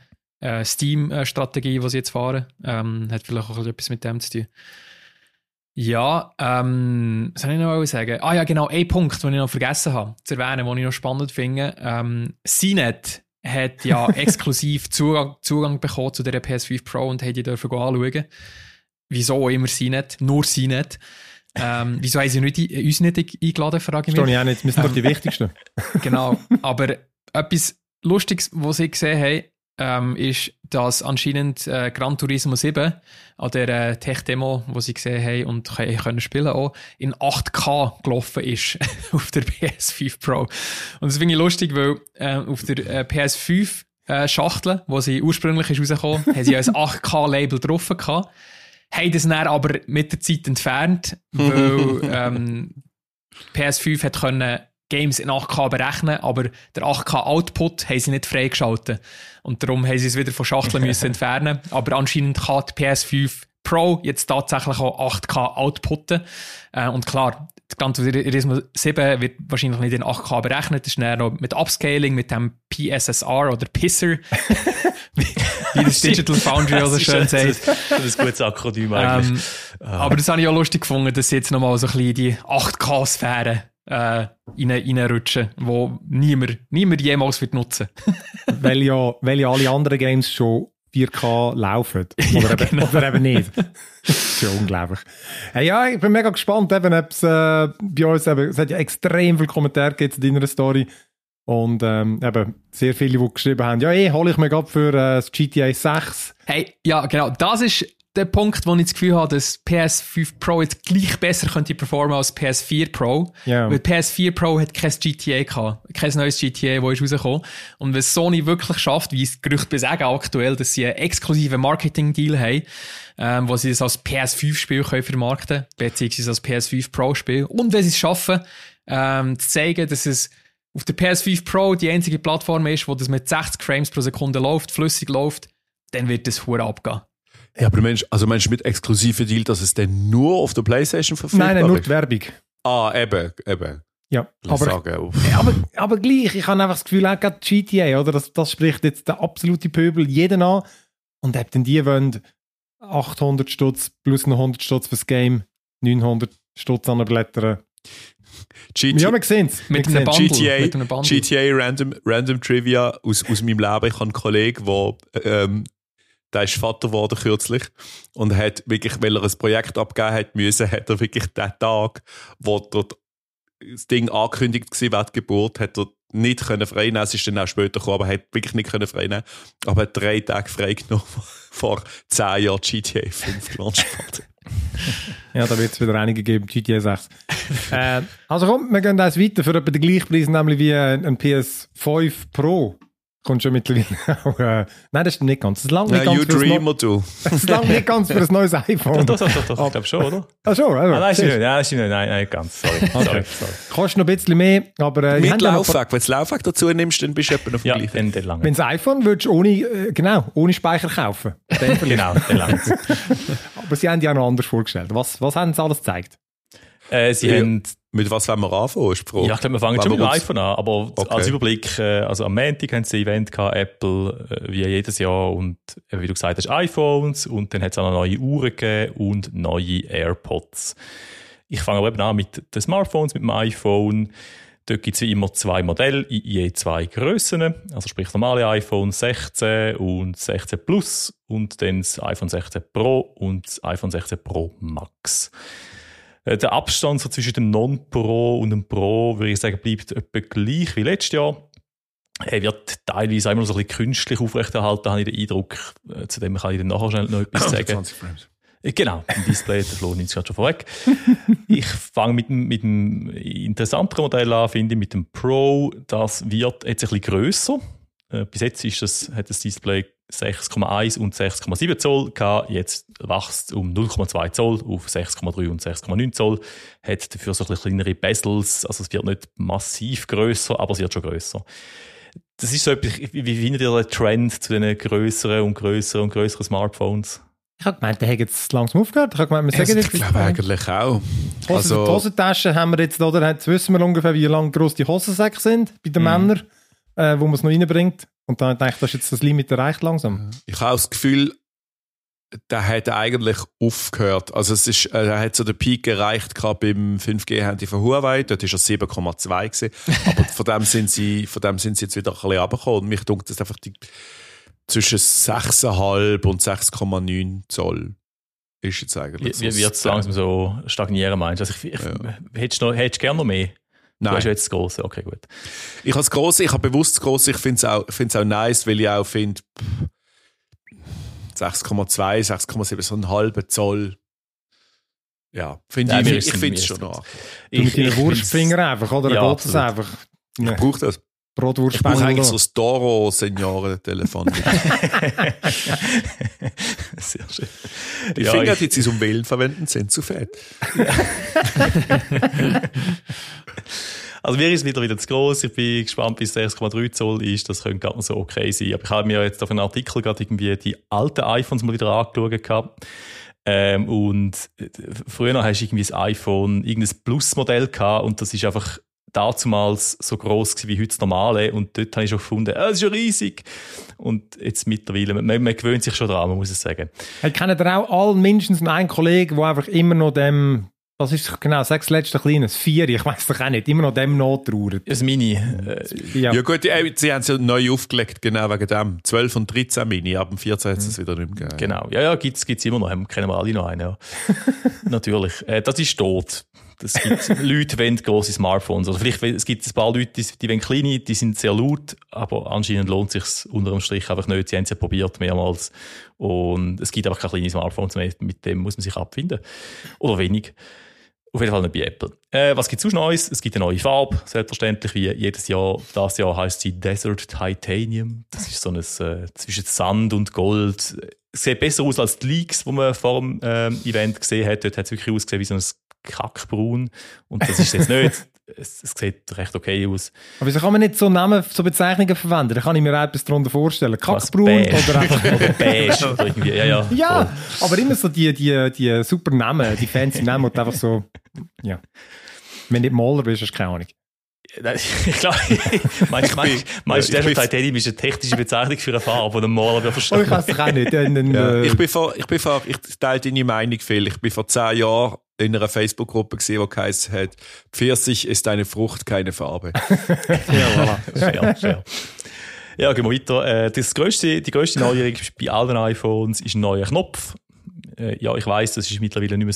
C-Steam-Strategie, die sie jetzt fahren, ähm, hat vielleicht auch etwas mit dem zu tun. Ja, ähm, was soll ich noch sagen? Ah ja, genau, ein Punkt, den ich noch vergessen habe zu erwähnen, den ich noch spannend finde. Ähm, C net hat ja exklusiv Zugang, Zugang bekommen zu der P S fünf Pro und hat die dürfen anschauen. Wieso auch immer C net? Nur C net. Ähm, wieso haben sie nicht, uns nicht eingeladen, frage ich mich. Verstehe ich auch nicht, wir sind doch die Wichtigsten. Genau, aber etwas Lustiges, was ich gesehen habe, ähm, ist, dass anscheinend äh, Gran Turismo sieben an der äh, Tech-Demo, die sie gesehen haben und können, können spielen auch, in acht K gelaufen ist auf der P S fünf Pro. Und das finde ich lustig, weil äh, auf der äh, P S fünf äh, Schachtel, wo sie ursprünglich ist rausgekommen, haben sie ein acht K-Label drauf gehabt, haben das dann aber mit der Zeit entfernt, weil ähm, P S fünf hat können Games in acht K berechnen, aber der acht K-Output haben sie nicht freigeschaltet. Und darum haben sie es wieder von Schachteln müssen entfernen. Aber anscheinend kann die P S fünf Pro jetzt tatsächlich auch acht K outputten. Äh, und klar, das Gran Turismo sieben wird wahrscheinlich nicht in acht K berechnet. Das ist dann noch mit Upscaling, mit dem P S S R oder P S S R, wie, wie das Digital Foundry oder so schön sagt. Das ist ein gutes Akronym eigentlich. Ähm, aber das habe ich auch lustig gefunden, dass sie jetzt nochmal so ein bisschen in die acht K-Sphäre äh, rein, reinrutschen, wo niemand, niemand jemals wird nutzen. weil, ja, weil ja alle anderen Games schon vier K laufen. Oder, Ja, eben, genau. oder eben nicht. Das ist ja unglaublich. Hey, ja, ich bin mega gespannt, eben, ob es äh, bei uns eben, es hat ja extrem viele Kommentare gegeben zu deiner Story. Und ähm, eben sehr viele, die geschrieben haben, ja, eh, hole ich mir gerade für äh, das G T A sechs. Hey, ja, genau, das ist der Punkt, wo ich das Gefühl habe, dass P S fünf Pro jetzt gleich besser könnte performen als P S vier Pro. Ja. Weil P S vier Pro hat kein G T A gehabt. Kein neues G T A, das ist rausgekommen. Und wenn Sony wirklich schafft, wie es Gerüchte besagen aktuell, dass sie einen exklusiven Marketing-Deal haben, ähm, wo sie das als P S fünf Spiel können vermarkten, beziehungsweise als P S fünf Pro Spiel. Und wenn sie es schaffen, ähm, zu zeigen, dass es auf der P S fünf Pro die einzige Plattform ist, wo das mit sechzig Frames pro Sekunde läuft, flüssig läuft, dann wird das hure abgehen. Ja, aber Mensch, also meinst du mit exklusiven Deal, dass es dann nur auf der PlayStation verfügbar Nein, nein, nur ist? die Werbung. Ah, eben, eben. Ja, Lass aber, sagen, uff. ja, aber, aber gleich, ich habe einfach das Gefühl, auch gerade G T A, oder? Das, das spricht jetzt der absolute Pöbel jeden an. Und ob denn die wollen achthundert Stutz plus noch hundert Stutz fürs Game, neunhundert Stutz anblättern. G T A, Ja, wir sehen es. Mit einem Bundle. G T A, mit einem Bundle. G T A Random, Random Trivia aus, aus meinem Leben. Ich habe einen Kollegen, der, ähm, der ist Vater geworden kürzlich und hat wirklich, weil er ein Projekt abgeben hat müssen, hat er wirklich den Tag, wo dort das Ding angekündigt war, die Geburt, hat er nicht können frei nehmen. Es ist dann auch später gekommen, aber er hat wirklich nicht können frei nehmen. Aber er hat drei Tage frei genommen vor zehn Jahren G T A fünf gelauncht worden. Ja, da wird es wieder einige geben, G T A sechs. äh, also komm, wir gehen eins weiter für etwa den gleichen Preis, nämlich wie ein, ein P S fünf Pro. Kommt schon mittlerweile auch. Äh, nein, das stimmt nicht ganz. Das langt nicht Ja, ganz you für dream Neu- or do. das langt nicht ganz für ein neues iPhone. Doch, doch, doch, doch. Ich glaube schon, oder? Ah, schon, Ah, oder? nein, stimmt nicht. Nein, stimmt nicht. Nein, nein, ganz. Sorry. sorry, sorry. Kostet noch ein bisschen mehr, aber... Äh, die Mit haben ja noch- Laufwerk. Wenn du das Laufwerk dazu nimmst, dann bist du etwa auf dem Ja, gleichen. dann, dann lange. Wenn das iPhone würdest du ohne, äh, genau, ohne Speicher kaufen. Dann vielleicht. Genau, dann lange. Aber sie haben die auch noch anders vorgestellt. Was, was haben sie alles gezeigt? Äh, sie Ja. haben, Mit was wollen wir anfangen, ist die Frage. ja, ich glaube, wir fangen Wenn schon mit dem wir uns- iPhone an, aber Okay. als Überblick, äh, also am Montag haben sie ein Event gehabt, Apple, äh, wie jedes Jahr, und äh, wie du gesagt hast, iPhones, und dann hat es auch noch neue Uhren gegeben und neue AirPods. Ich fange aber eben an mit den Smartphones, mit dem iPhone. Dort gibt es wie immer zwei Modelle in je zwei Grössen. Also sprich das normale iPhone sechzehn und sechzehn Plus und dann das iPhone sechzehn Pro und das iPhone sechzehn Pro Max. Äh, Der Abstand so zwischen dem Non-Pro und dem Pro, würde ich sagen, bleibt etwa gleich wie letztes Jahr. Er wird teilweise immer noch so ein bisschen künstlich aufrechterhalten, habe ich den Eindruck. Äh, Zu dem kann ich dann nachher schnell noch etwas sagen. zwanzig Frames. Äh, Genau, im Display, der Flo nimmt es gerade schon vorweg. Ich fange mit, dem- mit dem interessanteren Modell an, finde ich, mit dem Pro. Das wird jetzt ein bisschen grösser. Äh, Bis jetzt ist das, hat das Display sechs Komma eins und sechs Komma sieben Zoll gehabt. Jetzt wächst es um null Komma zwei Zoll auf sechs Komma drei und sechs Komma neun Zoll. Hat dafür so ein bisschen kleinere Bezels. Also es wird nicht massiv grösser, aber es wird schon grösser. Das ist so etwas, wie wie findet ihr den Trend zu den grösseren und grösseren und grösseren Smartphones? Ich habe gemeint, der hat jetzt langsam aufgehört. Ich habe gemeint, wir sagen Ich jetzt... glaube eigentlich auch. Hosen, Also- die Hosentaschen haben wir jetzt, oder? Jetzt wissen wir ungefähr, wie lang gross die Hosensäcke sind bei den Männern, äh, wo man es noch reinbringt. Und dann denke ich, das ist jetzt das Limit erreicht langsam. Ich habe auch das Gefühl, der hat eigentlich aufgehört. Also es ist, äh, er hat so den Peak erreicht gerade beim fünf G-Handy von Huawei. Dort war er sieben Komma zwei gewesen. Aber von dem sind sie, von dem sind sie jetzt wieder ein bisschen runtergekommen. Und mich dunkt das einfach die, zwischen sechs Komma fünf und sechs Komma neun Zoll ist jetzt eigentlich Wie, wie wird es langsam so stagnieren, meinst du? Also ich, ich, Ja. Hättest du noch- hättest du gerne noch mehr? Du Nein. hast ja jetzt das Grosse, okay, gut. Ich habe das Grosse, ich habe bewusst das Grosse, ich finde es auch, find's auch nice, weil ich auch finde, sechs Komma zwei, sechs Komma sieben, so einen halben Zoll. Ja, finde Nein, ich, mir ich, ist- ich finde es mir schon ist- noch. Du mit deinen find's- Wurstfinger einfach, oder? Ja, Ja, geht das absolut. einfach. Ich brauche das. Ich brauche Bratwurstspengel. eigentlich so das Doro Senioren-Telefon. Sehr schön. Die Ja, Finger, ich- die sie zum Wählen verwenden, sind zu fett. Also mir ist es wieder wieder zu gross. Ich bin gespannt, bis sechs Komma drei Zoll ist. Das könnte gerade noch so okay sein. Aber ich habe mir jetzt auf einen Artikel gerade irgendwie die alten iPhones mal wieder angeschaut gehabt. Ähm, und äh, früher hast du irgendwie das iPhone, irgendein Plus-Modell gehabt und das ist einfach damals so gross gewesen wie heute das normale. Und dort habe ich schon gefunden, ah, das ist ja riesig. Und jetzt mittlerweile, man, man gewöhnt sich schon dran, man muss es sagen. Hey, kennen ihr auch alle mindestens noch einen Kollegen, der einfach immer noch dem, was ist es genau, sechs letzte kleines, vier, ich weiß doch auch nicht, immer noch dem nachtrauert. Das Mini. Äh, Ja. Ja gut, äh, sie haben es ja neu aufgelegt, genau wegen dem. zwölf und dreizehn Mini, ab dem vierzehn hat es es wieder nicht mehr gegeben. Genau, ja, ja, gibt's, gibt's immer noch, haben, kennen wir alle noch einen, ja. Natürlich. Äh, das ist tot. Das gibt Leute, die wollen grosse Smartphones. Oder vielleicht, es gibt ein paar Leute, die, die wollen kleine, die sind sehr laut, aber anscheinend lohnt es sich unter dem Strich einfach nicht. Sie haben es ja probiert mehrmals. Und es gibt einfach keine kleinen Smartphones mehr, mit dem muss man sich abfinden. Oder wenig. Auf jeden Fall nicht bei Apple. Äh, was gibt es sonst Neues? Es gibt eine neue Farbe, selbstverständlich, wie jedes Jahr. Das Jahr heisst sie Desert Titanium. Das ist so ein äh, zwischen Sand und Gold. Es sieht besser aus als die Leaks, die man vor dem ähm, Event gesehen hat. Dort hat es wirklich ausgesehen wie so ein Kackbraun. Und das ist jetzt nicht. Es, es sieht recht okay aus. Aber wieso kann man nicht so Namen, so Bezeichnungen verwenden? Da kann ich mir auch etwas darunter vorstellen. Was, Kackbraun beige. oder einfach... Oder beige. Oder irgendwie. Ja, ja. Ja, aber immer so die, die, die super Namen, die fancy Namen und einfach so, ja. Wenn du nicht Maler bist, hast du keine Ahnung. Nein, ich glaube, meinst, meinst, meinst Ja, du, ich Desert bin- Titanium ist eine technische Bezeichnung für eine Farbe, die ein Maler Oh, verstehen. ich weiß es auch nicht. Dann, dann, Ja. äh, Ich bin vor, ich bin vor, ich teile deine Meinung viel. Ich bin vor zehn Jahren in einer Facebook-Gruppe gesehen, die geheißen hat, Pfirsich ist eine Frucht, keine Farbe. ja, voilà. Fair, fair. Ja, gehen wir weiter. Äh, Das grösste, die grösste Neuerung bei allen iPhones ist ein neuer Knopf. Äh, Ja, ich weiss, das ist mittlerweile nicht mehr so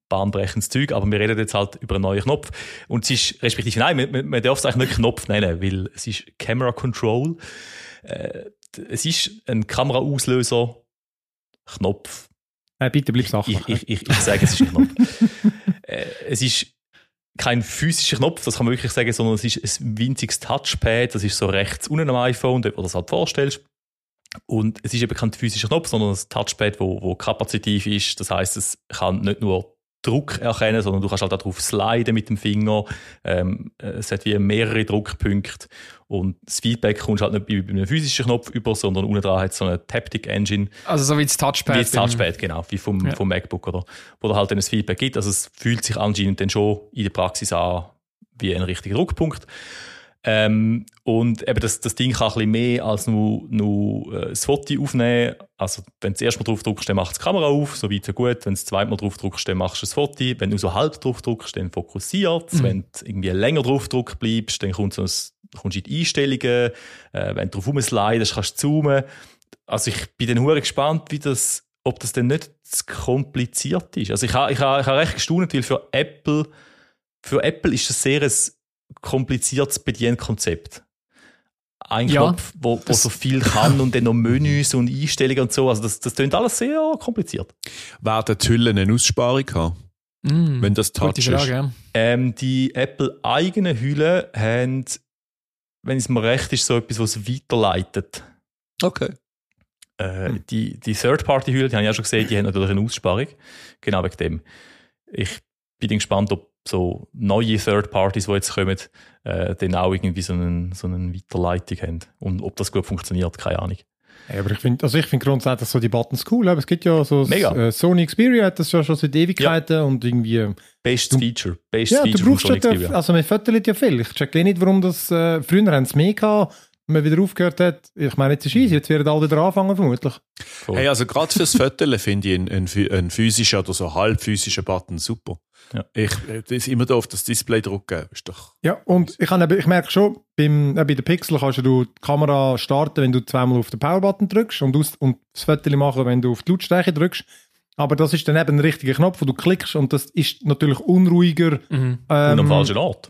bahnbrechendes Zeug, aber wir reden jetzt halt über einen neuen Knopf. Und es ist, respektive, nein, man, man, man darf es eigentlich nicht Knopf nennen, weil es ist Camera Control. Äh, es ist ein Kameraauslöser Knopf. Äh, bitte bleib sachlich. Ich, ich, ich, ich sage, es ist ein Knopf. äh, es ist kein physischer Knopf, das kann man wirklich sagen, sondern es ist ein winziges Touchpad, das ist so rechts unten am iPhone, dort wo du das halt vorstellst. Und es ist eben kein physischer Knopf, sondern ein Touchpad, wo, wo kapazitiv ist. Das heisst, es kann nicht nur Druck erkennen, sondern du kannst halt auch drauf sliden mit dem Finger. Ähm, es hat wie mehrere Druckpunkte. Und das Feedback kommst halt nicht wie bei einem physischen Knopf über, sondern unten dran hat es so eine Taptic Engine. Also so wie das Touchpad. Wie das Touchpad, genau, wie vom, ja. vom MacBook, oder? Wo da halt dann ein Feedback gibt. Also es fühlt sich anscheinend dann schon in der Praxis an wie ein richtiger Druckpunkt. Ähm, und eben das, das Ding kann ein bisschen mehr als nur, nur äh, das Foto aufnehmen. Also wenn du das erste Mal drauf drückst, dann macht es die Kamera auf, so weit so gut. Wenn du das zweite Mal drauf drückst, dann machst du das Foto. Wenn du nur so halb drauf drückst, dann fokussiert es. Mhm. Wenn du irgendwie länger drauf drückst bleibst, dann kommst du in die Einstellungen. Äh, wenn du drauf rumslidest, kannst du zoomen. Also ich bin dann hure gespannt, wie das, ob das dann nicht zu kompliziert ist. Also ich habe ich ha, ich ha recht gestaunt, weil für Apple, für Apple ist das sehr ein kompliziertes Bedienkonzept. Ein ja, Knopf, wo, wo so viel kann und dann noch Menüs und Einstellungen und so. Also das, das klingt alles sehr kompliziert. Werden die Hüllen eine Aussparung haben? Mm, wenn das Touch ist? Frage, ja. ähm, die Apple-eigenen Hüllen haben, wenn es mir recht ist, so etwas, was weiterleitet. Okay. Äh, hm. Die, die Third-Party-Hüllen, die habe ich auch schon gesehen, die haben natürlich eine Aussparung. Genau wegen dem. Ich bin gespannt, ob so neue Third Parties, die jetzt kommen, äh, dann auch irgendwie so eine, so eine Weiterleitung haben. Und ob das gut funktioniert, keine Ahnung. Ja, aber ich finde also ich find grundsätzlich so die Buttons cool. Aber es gibt ja so äh, Sony Xperia, hat das ja schon seit Ewigkeiten ja. und irgendwie... Bestes Feature. Bestes ja, Feature du brauchst dort, ja, also man fötterlt ja viel. Ich check eh nicht, warum das... Äh, früher haben sie mehr gehabt, wenn man wieder aufgehört hat. Ich meine, jetzt ist easy, jetzt werden alle wieder anfangen, vermutlich. Cool. Hey, also gerade fürs Fötterle finde ich einen, einen, einen physischen oder so halbphysischen Button super. Ja. Ich das ist immer da auf das Display drücken. Ist doch ja, und ich, habe, ich merke schon, beim, äh, bei den Pixel kannst du die Kamera starten, wenn du zweimal auf den Power-Button drückst und, aus, und das Foto machen, wenn du auf die Lautstärke drückst. Aber das ist dann eben ein richtiger Knopf, wo du klickst und das ist natürlich unruhiger. Mhm. Ähm, und am falschen Ort.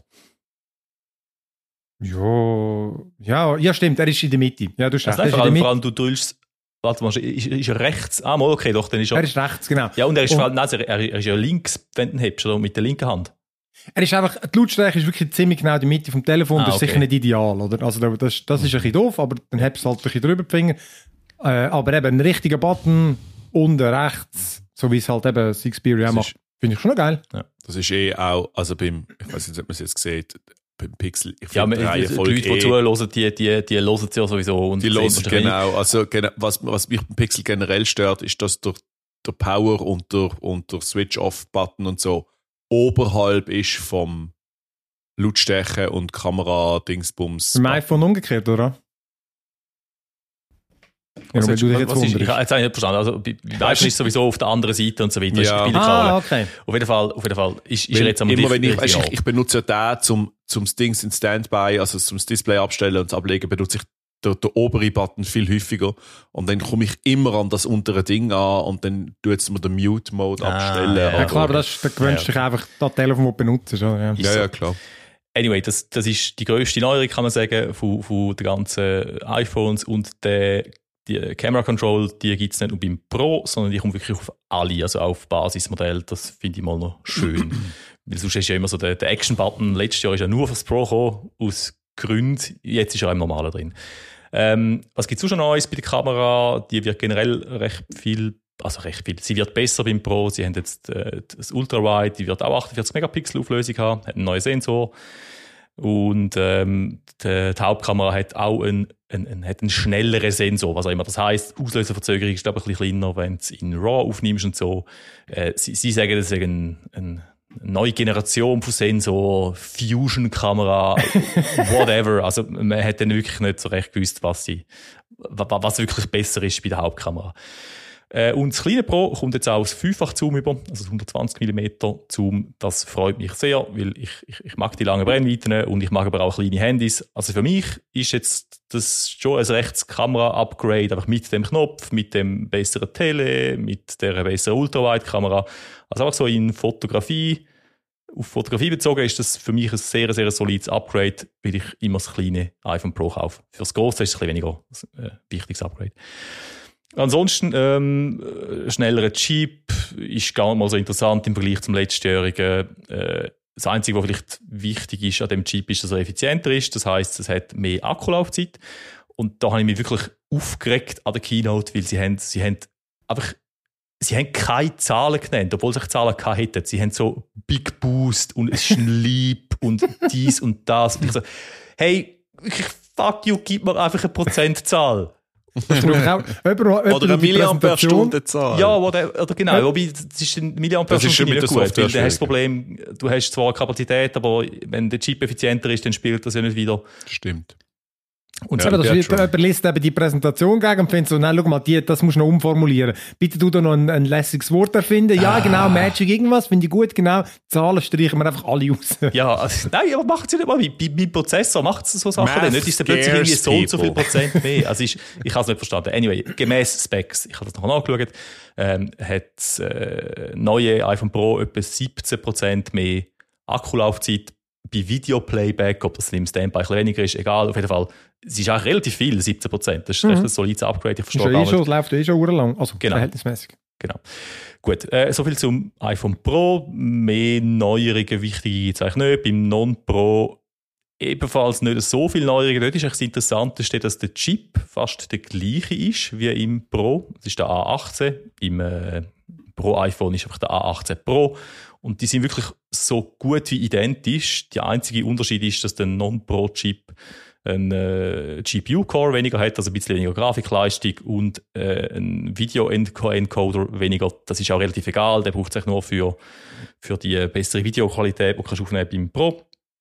Ja, ja, ja, stimmt, er ist in der Mitte. Ja, du hast recht, also vor, allem, vor allem, du drückst, warte mal, ist, ist er rechts? Ah, mal, okay, doch, dann ist er... Er ist rechts, genau. Ja, und er ist und, vor allem, nein, er, er ist ja links, wenn du ihn hebst, oder mit der linken Hand. Er ist einfach, die Lautstärke ist wirklich ziemlich genau in der Mitte vom Telefon, ah, das ist okay. Sicher nicht ideal, oder? Also das, das ist ein bisschen doof, aber dann hebst du halt ein bisschen drüber die Finger. Äh, aber eben, ein richtiger Button unten rechts, so wie es halt eben das Xperia macht, finde ich schon noch geil. Ja. Das ist eh auch, also beim, ich weiß nicht, ob man es jetzt sieht, beim Pixel. Ich ja, die, die Leute, die eh, zuhören, die, die, die hören es ja sowieso. Und die hören genau. Also, was, was mich beim Pixel generell stört, ist, dass der, der Power und der, und der Switch-Off-Button und so oberhalb ist vom Lautstärke und Kamera-Dingsbums. Beim iPhone umgekehrt, oder? Ja, was wenn du dich jetzt was ist, ich habe jetzt nicht verstanden. Also, bei iPhone ist sowieso auf der anderen Seite und so weiter. Ja. Ah, okay. Auf jeden Fall, auf jeden Fall ist, ist er jetzt am immer wenn ich, weißt, ich, ich benutze ja den zum, zum Dings in Standby, also zum Display abstellen und ablegen, benutze ich den, den oberen Button viel häufiger. Und dann komme ich immer an das untere Ding an und dann tut es mir den Mute-Mode ah, abstellen. Ja, ja klar, aber das, da gewöhnst du dich einfach das Telefon, das du benutzt. Ja, ja, ja, ja klar. Anyway, das, das ist die grösste Neuerung, kann man sagen, von, von den ganzen iPhones und der die Camera Control, die gibt es nicht nur beim Pro, sondern die kommt wirklich auf alle, also auf Basismodell. Das finde ich mal noch schön. Weil sonst ist ja immer so der, der Action-Button, letztes Jahr ist ja nur fürs Pro gekommen, aus Gründen. Jetzt ist er im Normalen drin. Ähm, was gibt es schon Neues bei der Kamera? Die wird generell recht viel, also recht viel, sie wird besser beim Pro. Sie haben jetzt äh, das Ultra-Wide, die wird auch achtundvierzig Megapixel Auflösung haben, hat einen neuen Sensor. Und ähm, die, die Hauptkamera hat auch einen, einen, einen, hat einen schnelleren Sensor, was auch immer das heisst. Auslöseverzögerung ist, glaube ich, ein bisschen kleiner, wenn du es in RAW aufnimmst und so. Äh, sie, sie sagen, das ist eine, eine neue Generation von Sensor, Fusion-Kamera, whatever. Also man hat dann wirklich nicht so recht gewusst, was, sie, was wirklich besser ist bei der Hauptkamera. Äh, und das kleine Pro kommt jetzt auch als Fünffach-Zoom über, also hundertzwanzig Millimeter Zoom. Das freut mich sehr, weil ich, ich, ich mag die langen Brennweiten und ich mag aber auch kleine Handys. Also für mich ist jetzt das schon ein rechtes Kamera-Upgrade, einfach mit dem Knopf, mit dem besseren Tele, mit der besseren Ultrawide-Kamera. Also einfach so in Fotografie, auf Fotografie bezogen ist das für mich ein sehr, sehr solides Upgrade, weil ich immer das kleine iPhone Pro kaufe. Für das Grosse ist es ein bisschen weniger ein äh, wichtiges Upgrade. Ansonsten, ähm, schnellerer Chip ist gar nicht mal so interessant im Vergleich zum letztjährigen. Äh, das Einzige, was vielleicht wichtig ist an dem Chip, ist, dass er effizienter ist. Das heisst, es hat mehr Akkulaufzeit. Und da habe ich mich wirklich aufgeregt an der Keynote, weil sie haben, sie haben einfach, sie haben keine Zahlen genannt, obwohl sie Zahlen gehabt hätten. Sie haben so Big Boost und es ist lieb und dies und das. Und ich so, hey, wirklich, fuck you, gib mir einfach eine Prozentzahl. Oder eine Milliampere-Stunde-Zahl. Ja, oder, oder genau. Ja. Wobei, das ist ein Milliampere-Stunde nicht gut. Weil dann hast du das Problem, du hast zwar Kapazität, aber wenn der Chip effizienter ist, dann spielt das ja nicht wieder. Stimmt. Und ja, so, das jemand liest eben die Präsentation gegen und findet so, nein, schau mal, die, das musst du noch umformulieren. Bitte du da noch ein, ein lässiges Wort erfinden. Ja, ah. genau, Magic irgendwas, finde ich gut, genau. Zahlen streichen wir einfach alle aus. Ja, also, nein, aber macht es nicht mal. Bei, bei Prozessor macht es so Sachen. Math nicht ist es plötzlich irgendwie so und so viel Prozent mehr. Also ich, ich habe es nicht verstanden. Anyway, gemäss Specs, ich habe das noch nachgeschaut, ähm, hat äh, neue iPhone Pro etwa siebzehn Prozent mehr Akkulaufzeit. Bei Video-Playback, ob das im Standby ein bisschen weniger ist, egal, auf jeden Fall. Es ist eigentlich relativ viel, siebzehn Prozent. Das ist mhm. echt ein solides Upgrade. Ich verstehe ist gar eh nicht. Schon, es läuft eh schon urlang, also genau. verhältnismäßig. Genau. Gut, äh, soviel zum iPhone Pro. Mehr Neuerungen, wichtige gibt es eigentlich nicht. Beim Non-Pro ebenfalls nicht so viel Neuerungen. Dort ist eigentlich das Interessanteste, dass der Chip fast der gleiche ist wie im Pro. Das ist der A achtzehn. Im äh, Pro-iPhone ist einfach der A achtzehn Pro. Und die sind wirklich so gut wie identisch. Der einzige Unterschied ist, dass der Non-Pro-Chip einen äh, G P U-Core weniger hat, also ein bisschen weniger Grafikleistung und äh, einen Video-Encoder weniger. Das ist auch relativ egal, der braucht sich nur für, für die bessere Videoqualität, die du aufnehmen beim Pro.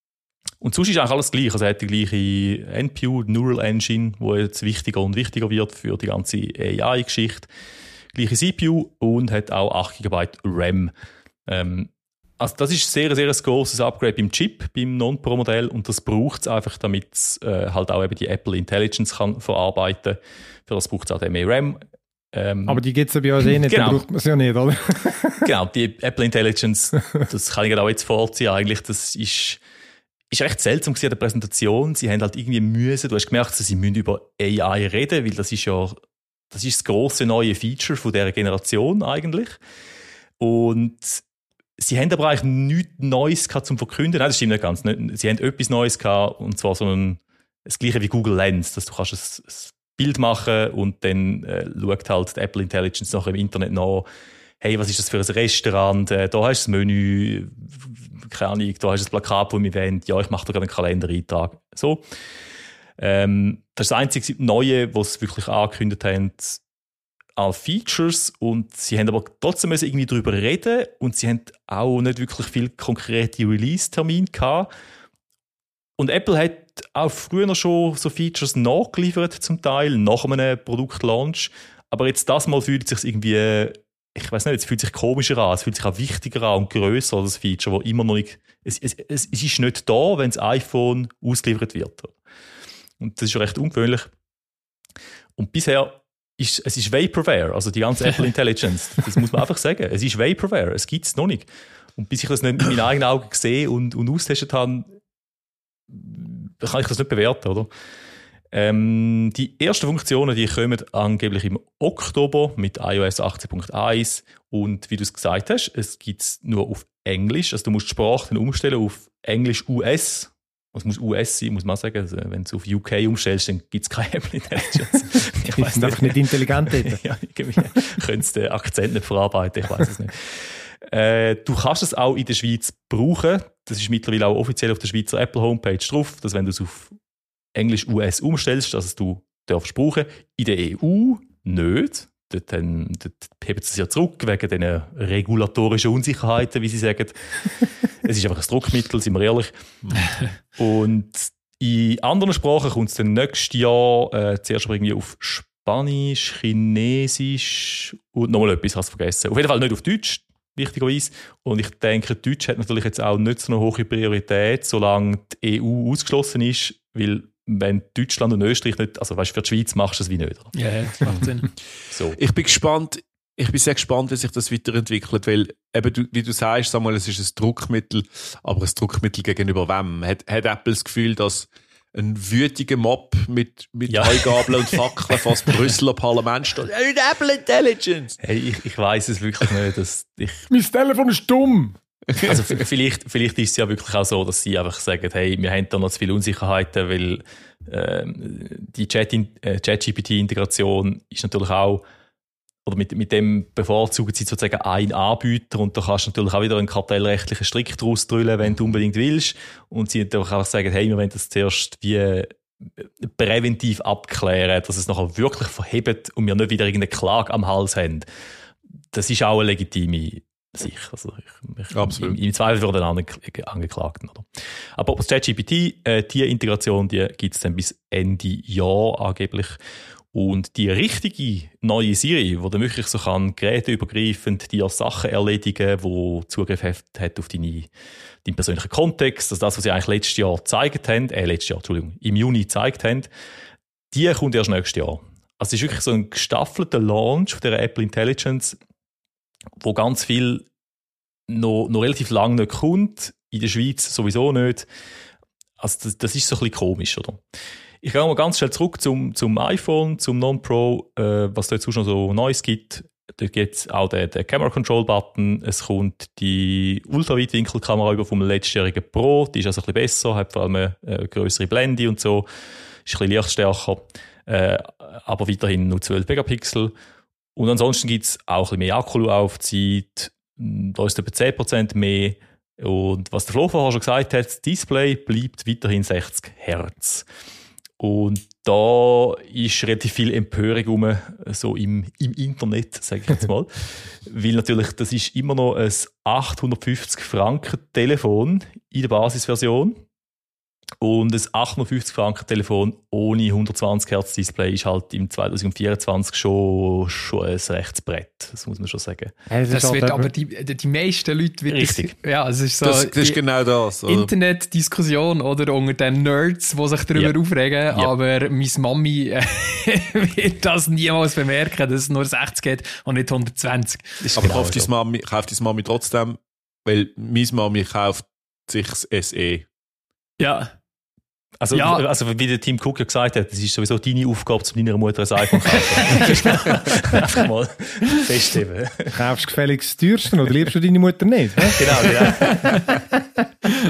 Und sonst ist eigentlich alles gleich. Also er hat die gleiche N P U, Neural Engine, die jetzt wichtiger und wichtiger wird für die ganze A I-Geschichte. Gleiche C P U und hat auch acht Gigabyte RAM. Ähm, also das ist sehr, sehr ein grosses Upgrade beim Chip, beim Non-Pro-Modell und das braucht es einfach, damit es äh, halt auch eben die Apple Intelligence kann verarbeiten kann. Für das braucht es auch mehr RAM. Ähm, Aber die gibt es ja bei uns eh nicht, genau. dann braucht man es ja nicht, oder? Genau, die Apple Intelligence, das kann ich auch jetzt vorziehen, eigentlich, das ist, ist recht seltsam gewesen an der Präsentation. Sie haben halt irgendwie müssen, du hast gemerkt, sie müssen über A I reden, weil das ist ja das, ist das grosse neue Feature von dieser Generation eigentlich. Und sie haben aber eigentlich nichts Neues gehabt zum Verkünden. Nein, das stimmt nicht ganz. Sie haben etwas Neues gehabt, und zwar so ein, das gleiche wie Google Lens, dass du kannst ein, ein Bild machen und dann äh, schaut halt die Apple Intelligence nachher im Internet nach, hey, was ist das für ein Restaurant? Äh, da hast du das Menü, keine Ahnung, da hast du das Plakat vom Event, ja, ich mache da gerade einen Kalendereintrag. So. Ähm, das ist das einzige Neue, was sie wirklich angekündigt haben, an Features, und sie haben aber trotzdem müssen irgendwie darüber reden und sie haben auch nicht wirklich viel konkrete Release-Termine gehabt. Und Apple hat auch früher schon so Features nachgeliefert, zum Teil, nach einem Produktlaunch. Aber jetzt das Mal fühlt es sich irgendwie, ich weiß nicht, es fühlt sich komischer an, es fühlt sich auch wichtiger an und grösser, das Feature, wo immer noch nicht, es, es, es ist nicht da, wenn das iPhone ausgeliefert wird. Und das ist schon recht ungewöhnlich. Und bisher ist es ist Vaporware, also die ganze Apple Intelligence, das muss man einfach sagen. Es ist Vaporware, es gibt es noch nicht. Und bis ich das nicht mit meinen eigenen Augen gesehen und, und austestet habe, kann ich das nicht bewerten, oder? Ähm, die ersten Funktionen, die kommen angeblich im Oktober mit iOS achtzehn Punkt eins, und wie du es gesagt hast, es gibt es nur auf Englisch, also du musst die Sprache dann umstellen auf Englisch U S. Was muss U S sein, muss man sagen. Also, wenn du auf U K umstellst, dann gibt es keine Apple Intelligence. Ich weiß nicht. Einfach nicht intelligent dort. Ja, irgendwie könntest den Akzent nicht verarbeiten, ich weiß es nicht. Äh, du kannst es auch in der Schweiz brauchen. Das ist mittlerweile auch offiziell auf der Schweizer Apple Homepage drauf, dass wenn du es auf Englisch U S umstellst, dass du darfst brauchen. In der E U nicht. Dort, dann, dort heben sie es ja zurück wegen diesen regulatorischen Unsicherheiten, wie sie sagen. Es ist einfach ein Druckmittel, sind wir ehrlich. Und in anderen Sprachen kommt es dann nächstes Jahr äh, zuerst aber irgendwie auf Spanisch, Chinesisch und nochmal etwas, ich habe es vergessen. Auf jeden Fall nicht auf Deutsch, wichtigerweise. Und ich denke, Deutsch hat natürlich jetzt auch nicht so eine hohe Priorität, solange die E U ausgeschlossen ist, weil wenn Deutschland und Österreich nicht, also weißt, für die Schweiz machst du das wie nicht. Oder? Ja, yeah, das macht Sinn. So. Ich bin gespannt, ich bin sehr gespannt, wie sich das weiterentwickelt, weil eben, du, wie du sagst, Samuel, es ist ein Druckmittel, aber ein Druckmittel gegenüber wem? Hat, hat Apple das Gefühl, dass ein wütiger Mob mit, mit ja. Heugabeln und Fackeln fast Brüsseler Parlament steht? Apple Intelligence! Hey, ich, ich weiss es wirklich nicht. Dass ich mein Telefon ist dumm! Also vielleicht, vielleicht ist es ja wirklich auch so, dass sie einfach sagen, hey, wir haben da noch zu viele Unsicherheiten, weil äh, die Chat-G P T-Integration ist natürlich auch, oder mit, mit dem bevorzugen sie sozusagen einen Anbieter und da kannst du natürlich auch wieder einen kartellrechtlichen Strick draus drüllen, wenn du unbedingt willst. Und sie natürlich auch sagen, hey, wir wollen das zuerst wie präventiv abklären, dass es nachher wirklich verhebt und wir nicht wieder irgendeine Klage am Hals haben. Das ist auch eine legitime Sicher. Also ich, ich, Absolut. Im, im Zweifel für den Ange- Angeklagten. Oder? Aber das ChatGPT, äh, die Integration, die gibt es dann bis Ende Jahr angeblich. Und die richtige neue Siri, die dann wirklich so kann, geräteübergreifend dir Sachen erledigen, wo Zugriff hat, hat auf deine, deinen persönlichen Kontext, also das, was sie eigentlich letztes Jahr gezeigt haben, äh, letztes Jahr, Entschuldigung, im Juni gezeigt haben, die kommt erst nächstes Jahr. Also es ist wirklich so ein gestaffelter Launch von der Apple Intelligence, wo ganz viel noch, noch relativ lang nicht kommt, in der Schweiz sowieso nicht. Also das, das ist so ein bisschen komisch, oder? Ich gehe mal ganz schnell zurück zum, zum iPhone, zum Non-Pro, äh, was da jetzt noch so Neues gibt. Da gibt es auch den, den Camera-Control-Button. Es kommt die Ultraweitwinkelkamera über vom letztjährigen Pro. Die ist also ein bisschen besser, hat vor allem eine, eine grössere Blende und so. Ist ein bisschen lichtstärker, äh, aber weiterhin nur zwölf Megapixel. Und ansonsten gibt es auch ein bisschen mehr Akkulaufzeit. Da ist etwa zehn Prozent mehr. Und was der Flo vorher schon gesagt hat, das Display bleibt weiterhin sechzig Hertz. Und da ist relativ viel Empörung rum, so im, im Internet, sage ich jetzt mal. Weil natürlich, das ist immer noch ein achthundertfünfzig Franken Telefon in der Basisversion. Und ein achthundertfünfzig Franken Telefon ohne hundertzwanzig Hertz Display ist halt im zwanzig vierundzwanzig schon, schon ein rechtes Brett. Das muss man schon sagen. Das, das halt wird aber die, die meisten Leute... Wird Richtig. Das, ja, es ist so... Das, das ist genau das. Oder? Internetdiskussion oder unter den Nerds, die sich darüber Ja. aufregen, Ja. aber meine Mami äh, wird das niemals bemerken, dass es nur sechzig geht und nicht hundertzwanzig. Aber genau kauft so. deine Mami, kauft deine Mami trotzdem, weil meine Mami kauft sich das S E. Ja. Also, Ja. also wie der Tim Cook ja gesagt hat, das ist sowieso deine Aufgabe, zu deiner Mutter ein iPhone zu kaufen. Einfach mal festheben. Kaufst du gefälligst das teuerste oder liebst du deine Mutter nicht? Ne? Genau, genau.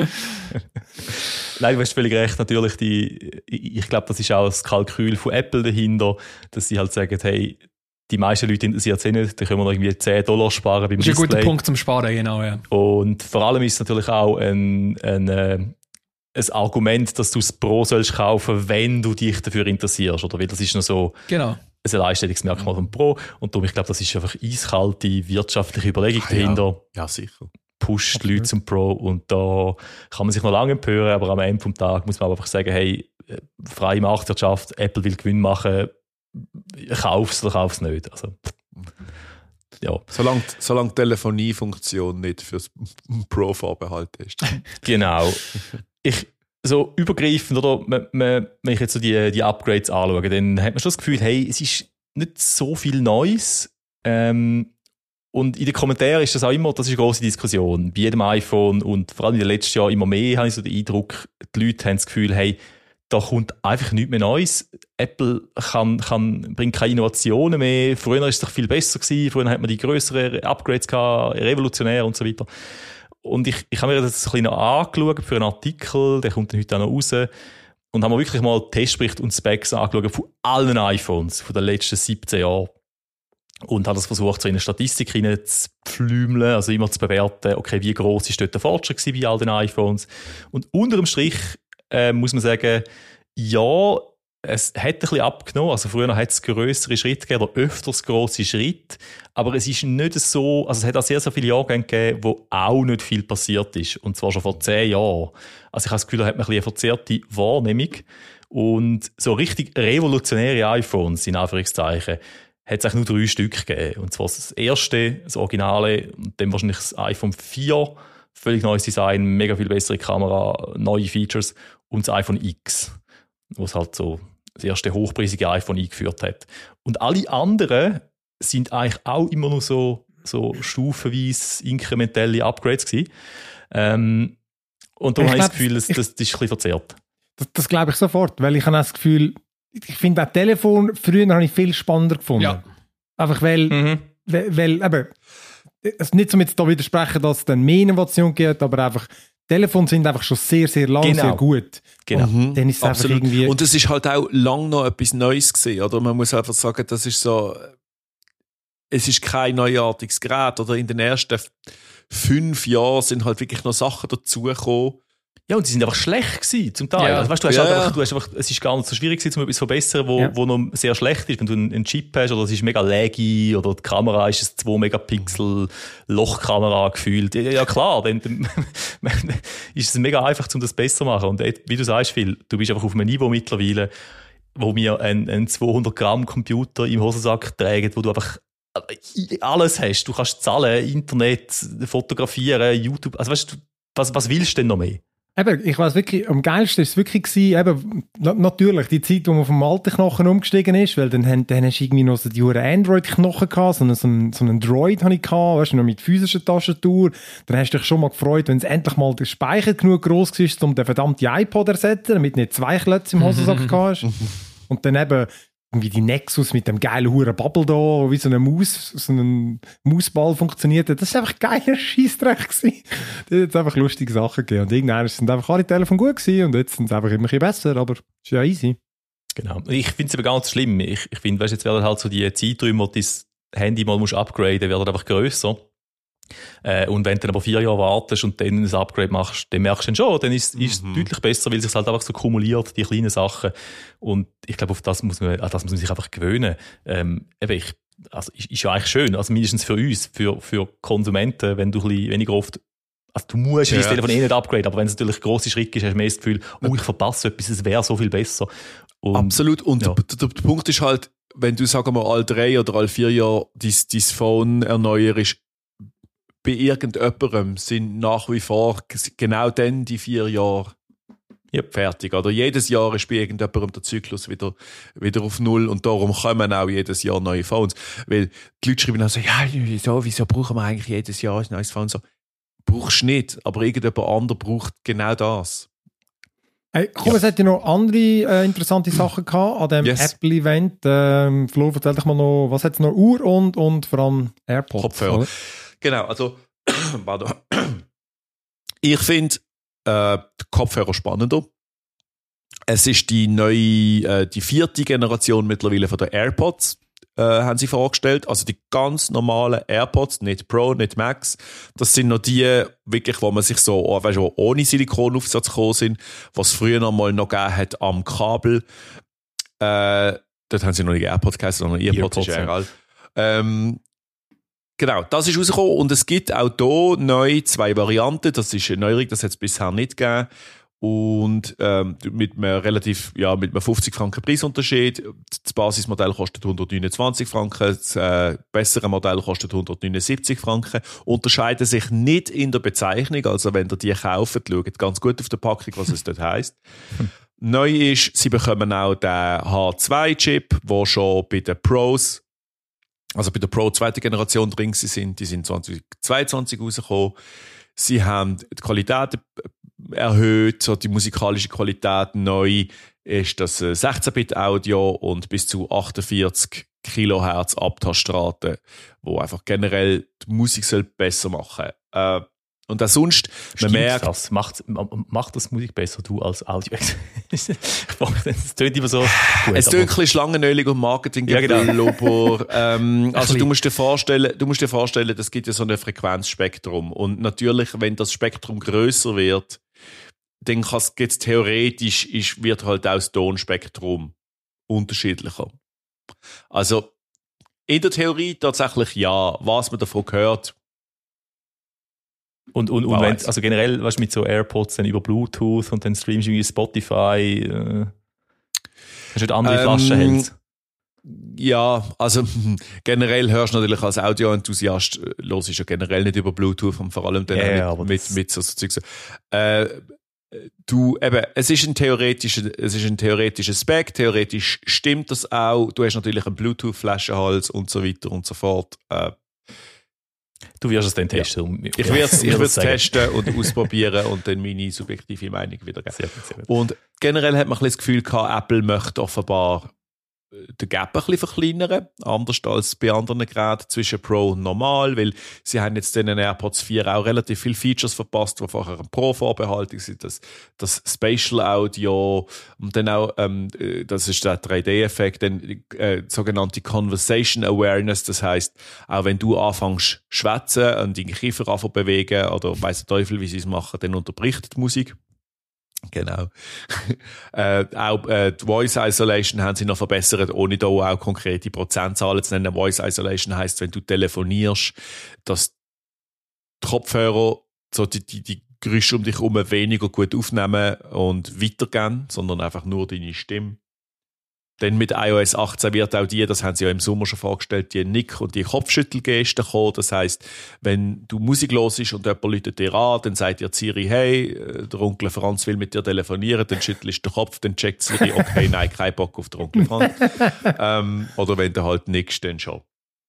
Nein, du hast völlig recht. Natürlich, die, ich glaube, das ist auch das Kalkül von Apple dahinter, dass sie halt sagen, hey, die meisten Leute interessiert es eh nicht, da können wir noch irgendwie zehn Dollar sparen beim Das ist ein Display. guter Punkt zum Sparen, genau, ja. Und vor allem ist es natürlich auch ein, ein, äh, ein Argument, dass du das Pro sollst kaufen, wenn du dich dafür interessierst. Oder? Weil das ist noch so Genau. ein Alleinstellungsmerkmal vom Pro. Und darum, ich glaube, das ist einfach eiskalte wirtschaftliche Überlegung Ah, dahinter. Ja, sicher. Pusht Absolut. Leute zum Pro. Und da kann man sich noch lange empören, aber am Ende vom Tag muss man aber einfach sagen, hey, freie Marktwirtschaft, Apple will Gewinn machen, kauf's oder kauf's nicht. Also, ja. Solange, solange die Telefoniefunktion nicht fürs Pro vorbehalten ist. Genau. Ich, so übergreifend, oder, man, man, wenn ich jetzt so die, die Upgrades anschaue, dann hat man schon das Gefühl, hey, es ist nicht so viel Neues. Ähm, und in den Kommentaren ist das auch immer, das ist eine grosse Diskussion. Bei jedem iPhone und vor allem in den letzten Jahren immer mehr habe ich so den Eindruck, die Leute haben das Gefühl, hey, da kommt einfach nichts mehr Neues. Apple kann, kann, bringt keine Innovationen mehr. Früher war es doch viel besser gewesen. Früher hat man die grösseren Upgrades gehabt, revolutionär und so weiter. Und ich, ich habe mir das ein bisschen noch angeschaut für einen Artikel, der kommt dann heute auch noch raus. Und haben wir wirklich mal Testberichte und Specs angeschaut von allen iPhones von den letzten siebzehn Jahren. Und habe das versucht, so in eine Statistik reinzupflümeln, also immer zu bewerten, okay, wie gross ist dort der Fortschritt gewesen bei all den iPhones. Und unter dem Strich äh, muss man sagen, ja, es hat ein bisschen abgenommen. Also früher hat es grössere Schritte gegeben, oder öfters grosse Schritte. Aber es ist nicht so, also es hat auch sehr, sehr viele Jahrgänge gegeben, wo auch nicht viel passiert ist. Und zwar schon vor zehn Jahren. Also ich habe das Gefühl, da hat man ein bisschen eine verzerrte Wahrnehmung. Und so richtig revolutionäre iPhones, in Anführungszeichen, hat es eigentlich nur drei Stück gegeben. Und zwar das erste, das Originale, und dann wahrscheinlich das iPhone vier, völlig neues Design, mega viel bessere Kamera, neue Features, und das iPhone X, was halt so das erste hochpreisige iPhone eingeführt hat. Und alle anderen sind eigentlich auch immer noch so, so stufenweise inkrementelle Upgrades gewesen. Ähm, und da habe ich das Gefühl, das, das, das ist ein bisschen verzerrt. Das, das glaube ich sofort, weil ich habe das Gefühl, ich finde das Telefon früher habe ich viel spannender gefunden. Ja. Einfach weil, Mhm. weil, weil eben, es nicht so jetzt da widersprechen, dass es dann mehr Innovation gibt, aber einfach, Telefone sind einfach schon sehr, sehr lang, Genau. sehr gut. Genau. Und dann ist es einfach irgendwie... Und es ist halt auch lang noch etwas Neues gewesen, oder? Man muss einfach sagen, das ist so, es ist kein neuartiges Gerät, oder? In den ersten fünf Jahren sind halt wirklich noch Sachen dazugekommen. Ja, und die sind einfach schlecht gewesen, zum Teil. Ja. Also, weißt, du, hast Ja, halt ja. einfach, du hast einfach, es ist gar nicht so schwierig gewesen, um etwas zu verbessern, wo, Ja. wo noch sehr schlecht ist. Wenn du einen, einen Chip hast, oder es ist mega laggy, oder die Kamera ist ein zwei Megapixel Lochkamera gefühlt. Ja, ja klar, dann, dann ist es mega einfach, um das besser zu machen. Und wie du sagst, Phil, du bist einfach auf einem Niveau mittlerweile, wo wir einen, einen zweihundert Gramm Computer im Hosensack tragen, wo du einfach alles hast. Du kannst zahlen, Internet, fotografieren, YouTube. Also weißt du, was, was willst du denn noch mehr? Eben, ich weiß wirklich, am geilsten war es wirklich gewesen, eben, na, natürlich, die Zeit, wo man vom alten Knochen umgestiegen ist, weil dann, dann, dann hast du irgendwie noch so die huren Android-Knochen gehabt, so einen, so einen, so einen Droid habe ich gehabt, weißt du, noch mit physischer Tastatur. Dann hast du dich schon mal gefreut, wenn es endlich mal der Speicher genug gross war, um den verdammten iPod zu ersetzen, damit du nicht zwei Klötze im Hosensack hast. Und dann eben, irgendwie die Nexus mit dem geilen huren Bubble da, wo wie so eine Maus, so ein Mausball funktioniert hat. Das war einfach geiler Scheissdreck gewesen. Da hat es einfach lustige Sachen gegeben. Und irgendwann sind einfach alle Telefone gut gewesen und jetzt sind sie einfach immer ein bisschen besser, aber ist ja easy. Genau. Ich finde es aber gar nicht schlimm. Ich, ich finde, weißt, jetzt werden halt so die Zeiträume, wo du das Handy mal musst upgraden, werden einfach grösser. Äh, und wenn du dann aber vier Jahre wartest und dann ein Upgrade machst, dann merkst du dann schon, dann ist, ist es deutlich besser, weil es sich halt einfach so kumuliert, die kleinen Sachen. Und ich glaube, auf das muss man, an das muss man sich einfach gewöhnen. Ähm, eben ich, also ist, ist ja eigentlich schön, also mindestens für uns, für, für Konsumenten, wenn du ein bisschen weniger oft, also du musst ja dein Telefon eh nicht upgraden, aber wenn es natürlich grosse Schritte ist, hast du mehr das Gefühl, oh, ich verpasse etwas, es wäre so viel besser. Und, Absolut. Und ja. der, der, der Punkt ist halt, wenn du, sagen wir, alle drei oder alle vier Jahre dein, dein Phone erneuerst, bei irgendjemandem sind nach wie vor genau dann die vier Jahre yep. fertig. Oder jedes Jahr ist bei irgendjemandem der Zyklus wieder, wieder auf Null und darum kommen auch jedes Jahr neue Phones. Weil die Leute schreiben dann so, ja, wieso, wieso brauchen wir eigentlich jedes Jahr ein neues Phone? So, brauchst du nicht, aber irgendjemand anderes braucht genau das. Hey, komm, ja. Es hat ja noch andere äh, interessante Sachen gehabt an dem yes. Apple-Event. Ähm, Flo, erzähl dich mal noch, was hat es noch? Uhr und, und vor allem AirPods. Kopfhörer. Oder? Genau, also ich finde äh, die Kopfhörer spannender. Es ist die neue, äh, die vierte Generation mittlerweile von der AirPods, äh, haben sie vorgestellt. Also die ganz normalen AirPods, nicht Pro, nicht Max. Das sind noch die, wirklich, wo man sich so, oh, weißt du, ohne Silikonaufsatz gekommen sind, was früher noch mal noch gegeben hat am Kabel. Äh, dort haben sie noch nicht AirPods geheißen, sondern AirPods, ist ja egal. Ähm, Genau, das ist rausgekommen und es gibt auch hier neu zwei Varianten. Das ist eine Neuerung, das hat es bisher nicht gegeben. Und ähm, mit einem relativ, ja, mit einem fünfzig Franken Preisunterschied. Das Basismodell kostet hundertneunundzwanzig Franken, das äh, bessere Modell kostet hundertneunundsiebzig Franken. Unterscheiden sich nicht in der Bezeichnung, also wenn ihr die kauft, schaut ganz gut auf der Packung, was es dort heisst. Neu ist, sie bekommen auch den H zwei Chip, der schon bei den Pros, also bei der Pro zweite Generation drin sind, die sind zwanzig zweiundzwanzig rausgekommen. Sie haben die Qualität erhöht, so die musikalische Qualität neu ist das sechzehn Bit Audio und bis zu achtundvierzig Kilohertz Abtastrate, wo einfach generell die Musik soll besser machen. Äh, Und auch sonst, man Stimmt merkt... das? Macht, macht das Musik besser, du als Audio? Es tönt immer so gut. Es tönt ein bisschen schlangenölig und Marketing. Ja, genau. Aber, ähm, also du musst dir vorstellen, du musst dir vorstellen, es gibt ja so ein Frequenzspektrum. Und natürlich, wenn das Spektrum grösser wird, dann gibt es theoretisch, ist, wird halt auch das Tonspektrum unterschiedlicher. Also, in der Theorie tatsächlich ja. Was man davon hört, Und, und, und wenn, also generell, weißt du, mit so AirPods dann über Bluetooth und dann streamst du irgendwie Spotify, äh, Hast du nicht andere Ähm, Flaschenhälse? Ja, also generell hörst du natürlich als Audio-Enthusiast, äh, hörst du ja generell nicht über Bluetooth und vor allem dann Ja, auch ja, aber mit, das- mit, mit so, so Zeugs. Äh, du, eben, es ist ein theoretischer, es ist ein theoretischer Spec, theoretisch stimmt das auch. Du hast natürlich einen Bluetooth-Flaschenhals und so weiter und so fort. Äh, Du wirst es dann testen. ich werde es Ja, ich sagen. testen und ausprobieren und dann meine subjektive Meinung wiedergeben. Sehr gut, sehr gut. Und generell hat man ein bisschen das Gefühl gehabt, Apple möchte offenbar den Gap ein bisschen verkleinern, anders als bei anderen Geräten zwischen Pro und Normal, weil sie haben jetzt in den AirPods vier auch relativ viele Features verpasst, die vorher ein Pro vorbehalten sind, das, das Spatial Audio und dann auch, ähm, das ist der drei D-Effekt, dann äh, sogenannte Conversation Awareness, das heisst, auch wenn du anfängst schwätzen und deinen Kiefer anfangen bewegen oder weiss der Teufel, wie sie es machen, dann unterbricht die Musik. Genau. äh, auch äh, die Voice Isolation haben sie noch verbessert, ohne da auch konkrete Prozentzahlen zu nennen. Voice Isolation heisst, wenn du telefonierst, dass die Kopfhörer so die, die, die Geräusche um dich herum weniger gut aufnehmen und weitergehen, sondern einfach nur deine Stimme. Dann mit iOS achtzehn wird auch die, das haben sie ja im Sommer schon vorgestellt, die Nick- und die Kopfschüttelgesten kommen. Das heisst, wenn du Musik hörst und jemand läutet dir an, dann sagt dir Siri, hey, der Onkel Franz will mit dir telefonieren, dann schüttelst du den Kopf, dann checkt Siri, okay, nein, kein Bock auf den Onkel Franz. ähm, oder wenn du halt nickst, dann schon.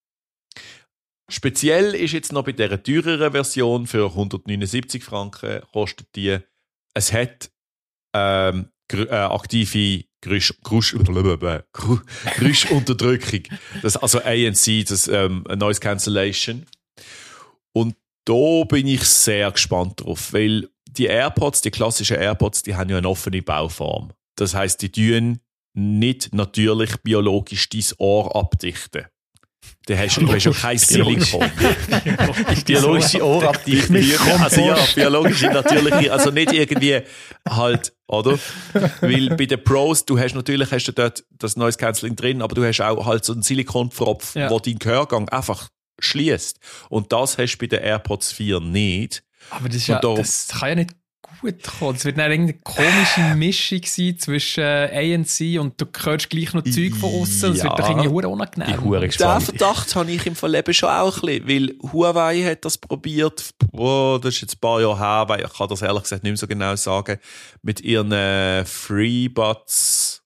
Speziell ist jetzt noch bei dieser teureren Version für hundertneunundsiebzig Franken kostet die, es hat ähm, gr- äh, aktive Geräusch, Geräusch, Geräuschunterdrückung. Das, also A N C, das ähm, Noise Cancellation. Und da bin ich sehr gespannt drauf, weil die AirPods, die klassischen AirPods, die haben ja eine offene Bauform. Das heisst, die tun nicht natürlich biologisch dein Ohr abdichten. Da hast du hast ja kein Silikon. Biologische Ohrabdichtung. Also ja, biologische, natürliche, also nicht irgendwie halt, oder? Weil bei den Pros, du hast natürlich hast du dort das Noise Cancelling drin, aber du hast auch halt so einen Silikonpfropf, Ja. wo deinen Gehörgang einfach schließt. Und das hast du bei den AirPods vier nicht. Aber das, ist Und ja, darum- das kann ja nicht gut kommen. Es wird dann irgendeine komische Mischung sein zwischen äh, A N C und du hörst gleich noch Zeug von außen. Das Ja. wird doch irgendwie hure Ich unangenehm. hure Den gespannt. Verdacht habe ich im Verleben schon auch ein bisschen, weil Huawei hat das probiert, oh, das ist jetzt ein paar Jahre her, weil ich kann das ehrlich gesagt nicht mehr so genau sagen, mit ihren äh, FreeBuds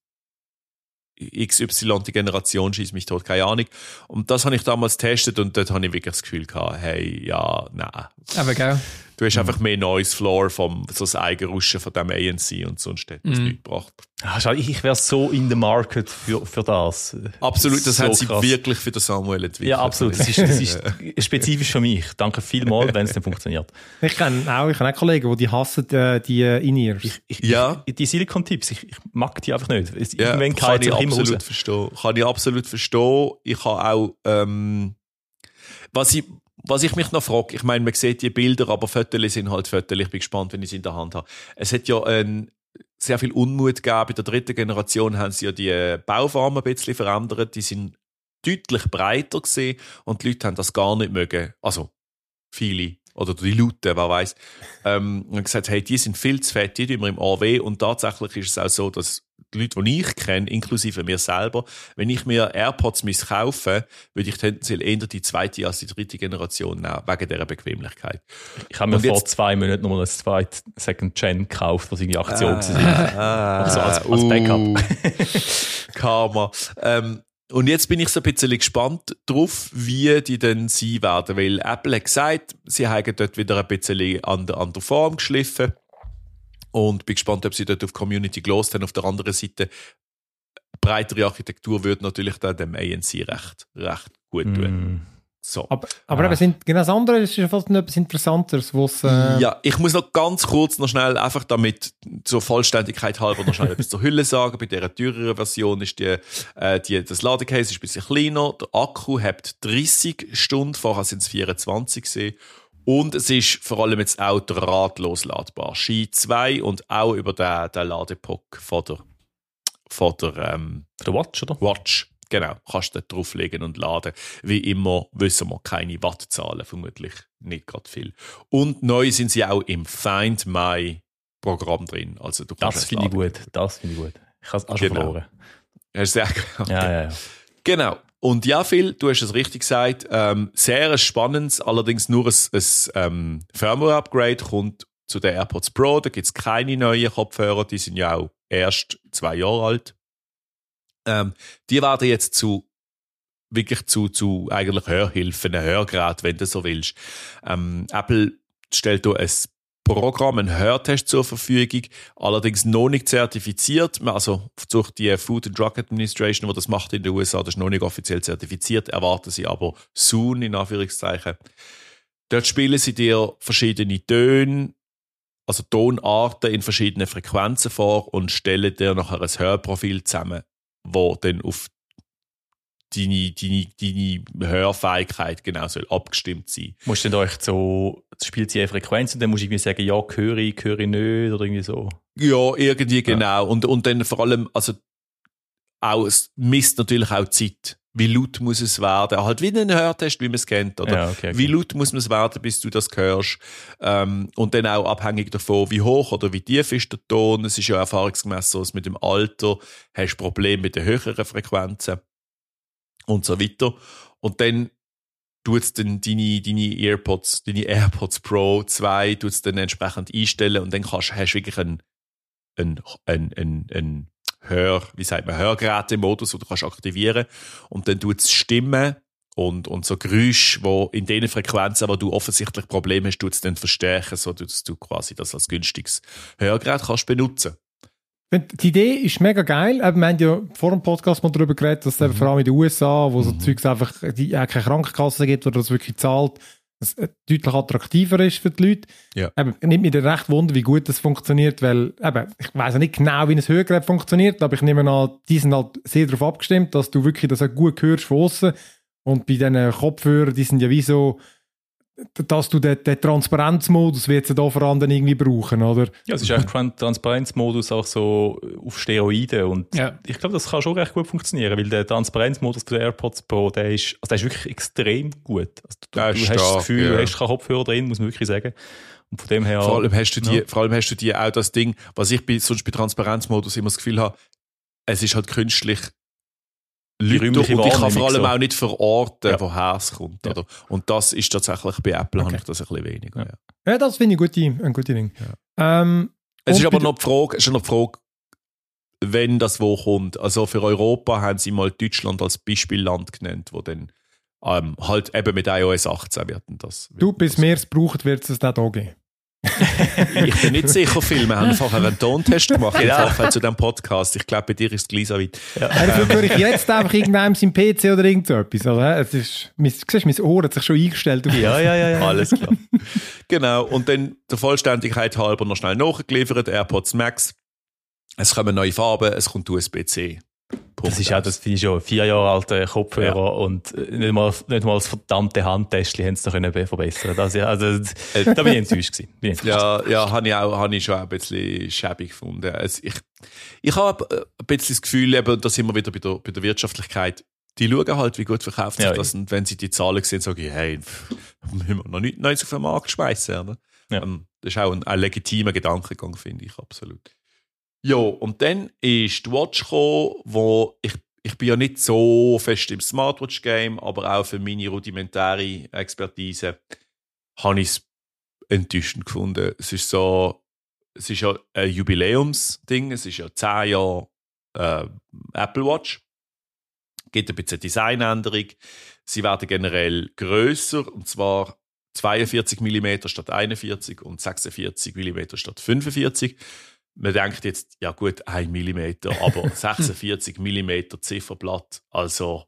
X Y, die Generation schießt mich tot, keine Ahnung. Und das habe ich damals getestet und dort habe ich wirklich das Gefühl gehabt, hey, ja, nein. Aber gell? Du hast einfach mehr Noise Floor vom so das Eigenrauschen von dem A N C und sonst hat das Mhm. nichts gebracht. Ah, schau, ich ich wäre so in the market für, für das. Absolut, das So haben sie krass. wirklich für den Samuel entwickelt. Ja, absolut. Das ist, das ist spezifisch für mich. Danke vielmals, wenn es dann funktioniert. Ich kenne auch, ich kenne auch Kollegen, die, die hassen äh, die äh, In-Ears. Ich, ich, Ja. ich, die Silikon-Tipps, ich, ich mag die einfach nicht. Es- Ja, Irgendwann kann geht ich es immer absolut raus. verstehen. Kann ich absolut verstehen. Ich habe auch, ähm, was ich, was ich mich noch frage, ich meine, man sieht die Bilder, aber Fotos sind halt Fotos. Ich bin gespannt, wenn ich sie in der Hand habe. Es hat ja ein, sehr viel Unmut gegeben. Bei der dritten Generation haben sie ja die Bauform ein bisschen verändert. Die sind deutlich breiter gewesen und die Leute haben das gar nicht mögen. Also, viele. Oder die Lauten, wer weiss. Ähm, und gesagt, hey, die sind viel zu fett, die tun mir im A W. Und tatsächlich ist es auch so, dass die Leute, die ich kenne, inklusive mir selber, wenn ich mir AirPods muss kaufen, würde ich tendenziell eher die zweite als die dritte Generation nehmen, wegen dieser Bequemlichkeit. Ich habe mir Und vor jetzt- zwei Monaten nochmal ein zweites Second Gen gekauft, was irgendwie Aktion war. Ah, Also als- als Backup. uh, Karma. Ähm, und jetzt bin ich so ein bisschen gespannt drauf, wie die denn sein werden, weil Apple hat gesagt, sie haben dort wieder ein bisschen an der, an der Form geschliffen und bin gespannt, ob sie dort auf Community gelost haben. Auf der anderen Seite, breitere Architektur würde natürlich dann dem A N C recht, recht gut tun. Mm. So. Aber, aber Ah. eben sind, genau das andere ist ja fast noch etwas Interessanteres, was äh, Ja, ich muss noch ganz kurz noch schnell, einfach damit zur Vollständigkeit halber noch schnell etwas zur Hülle sagen. Bei dieser teureren Version ist die, äh, die, das Ladecase ist ein bisschen kleiner. Der Akku hat dreißig Stunden, vorher sind es vierundzwanzig gewesen. Und es ist vor allem jetzt auch drahtlos ladbar. Qi zwei und auch über den, den Ladepuck von der, von der ähm, Der Watch, oder? Watch. Genau, kannst du dort drauflegen und laden. Wie immer wissen wir keine Wattzahlen, vermutlich nicht gerade viel. Und neu sind sie auch im Find My Programm drin. Also du kannst Das es finde ich laden. gut. Das finde ich gut. Ich habe es auch schon Genau. verloren. Hast du gesagt? Okay. Ja, ja, ja. Genau. Und ja, Phil, du hast es richtig gesagt, ähm, sehr ein spannendes, allerdings nur ein, ein ähm, Firmware-Upgrade kommt zu den AirPods Pro. Da gibt es keine neuen Kopfhörer, die sind ja auch erst zwei Jahre alt. Ähm, die werden jetzt zu wirklich zu, zu eigentlich Hörhilfen, ein Hörgerät, wenn du so willst. Ähm, Apple stellt da ein Programm, einen Hörtest zur Verfügung, allerdings noch nicht zertifiziert. Also durch die Food and Drug Administration, die das macht in den U S A, das ist noch nicht offiziell zertifiziert, erwarten sie aber soon, in Anführungszeichen. Dort spielen sie dir verschiedene Töne, also Tonarten in verschiedenen Frequenzen vor und stellen dir nachher ein Hörprofil zusammen, wo dann auf deine, deine, deine Hörfähigkeit genau soll abgestimmt sein. Musst du dann euch so, spielt sie eine Frequenz und dann musst du irgendwie sagen, ja, höre ich, höre ich nicht oder irgendwie so? Ja, irgendwie genau. Ja. Und, und dann vor allem, also auch, es misst natürlich auch die Zeit. Wie laut muss es werden? Halt wie ein Hörtest, wie man es kennt. Oder? Ja, okay, okay. Wie laut muss man es werden, bis du das hörst? Ähm, und dann auch abhängig davon, wie hoch oder wie tief ist der Ton. Es ist ja erfahrungsgemäß so, dass mit dem Alter hast du Probleme mit den höheren Frequenzen und so weiter. Und dann tut es dann deine, deine AirPods, deine AirPods Pro zwei tut's dann entsprechend einstellen und dann kannst, hast du wirklich einen, einen, einen, einen, einen Hör, wie sagt man, Hörgeräte-Modus, den du kannst aktivieren und dann tut es Stimmen und, und so Geräusche, die in den Frequenzen, wo du offensichtlich Probleme hast, tut es dann verstärken, so dass du quasi das als günstiges Hörgerät kannst benutzen. Die Idee ist mega geil. Wir haben ja vor dem Podcast mal darüber geredet, dass es mhm. vor allem in den U S A, wo so mhm. Zeugs einfach die, äh, keine Krankenkasse gibt, oder das wirklich zahlt, das deutlich attraktiver ist für die Leute. Ja. Eben, nimmt mich dann recht Wunder, wie gut das funktioniert, weil eben, ich weiss ja nicht genau, wie ein Hörgerät funktioniert, aber ich nehme an, die sind halt sehr darauf abgestimmt, dass du wirklich das auch gut hörst von außen. Und bei diesen Kopfhörern, die sind ja wie so, dass du den, den Transparenzmodus wird da vor allem irgendwie brauchen, oder? Ja, es ist echt ein Transparenzmodus auch so auf Steroiden und ja. Ich glaube, das kann schon recht gut funktionieren, weil der Transparenzmodus der AirPods Pro, der ist, also der ist wirklich extrem gut. Also du, du hast stark, das Gefühl, ja. Du hast keinen Kopfhörer drin, muss man wirklich sagen. Und von dem her... Vor allem hast du die, ja. vor allem hast du die auch das Ding, was ich bei, sonst bei Transparenzmodus immer das Gefühl habe, es ist halt künstlich Leute, und ich kann vor allem so. auch nicht verorten, ja. woher es kommt. Ja. Oder? Und das ist tatsächlich bei Apple, okay. habe ich das ein bisschen weniger. Ja, ja das finde ich gute, ein gutes Ding. Ja. Ähm, es ist aber noch die Frage, ist noch die Frage, wenn das wo kommt. Also für Europa haben sie mal Deutschland als Beispielland genannt, wo dann ähm, halt eben mit iOS achtzehn wird das. Wird du, bis das. wir es brauchen, wird es nicht auch geben. Ich bin nicht sicher, Phil. Wir haben vorher einen Tontest gemacht im Vorfeld zu diesem Podcast. Ich glaube, bei dir ist es gleich so weit. Ja. Also würde ich jetzt einfach irgendeinem sein P C oder irgend so etwas. Also, es ist, mein, siehst, mein Ohr hat sich schon eingestellt. Ja, ja, ja, ja. Alles klar. Genau. Und dann der Vollständigkeit halber noch schnell nachgeliefert. AirPods Max. Es kommen neue Farben, es kommt U S B C. Punkt das ist auch, das finde ich schon, vier Jahre alte Kopfhörer ja. und nicht mal, nicht mal das verdammte Handtäschchen haben sie da können verbessern. Das, also, da bin ich enttäuscht gewesen. Bin enttäuscht. Ja, ja, habe ich auch, habe ich schon ein bisschen schäbig gefunden. Also ich, ich habe ein bisschen das Gefühl, eben, da sind wir wieder bei der, bei der Wirtschaftlichkeit. Die schauen halt, wie gut verkauft sich ja, das, und wenn sie die Zahlen sehen, sagen sie, hey, müssen wir noch nichts Neues auf den Markt schmeißen, oder? Ja. Das ist auch ein, ein legitimer Gedankengang, finde ich, absolut. Ja, und dann ist die Watch gekommen, wo ich, ich bin ja nicht so fest im Smartwatch-Game, aber auch für meine rudimentäre Expertise habe ich es enttäuschend gefunden. Es ist so, es ist ja ein Jubiläumsding, es ist ja zehn Jahre äh, Apple Watch. Es gibt ein bisschen Designänderung. Sie werden generell grösser, und zwar zweiundvierzig Millimeter statt einundvierzig und sechsundvierzig Millimeter statt fünfundvierzig. Man denkt jetzt, ja gut, ein Millimeter, aber sechsundvierzig Millimeter Zifferblatt, also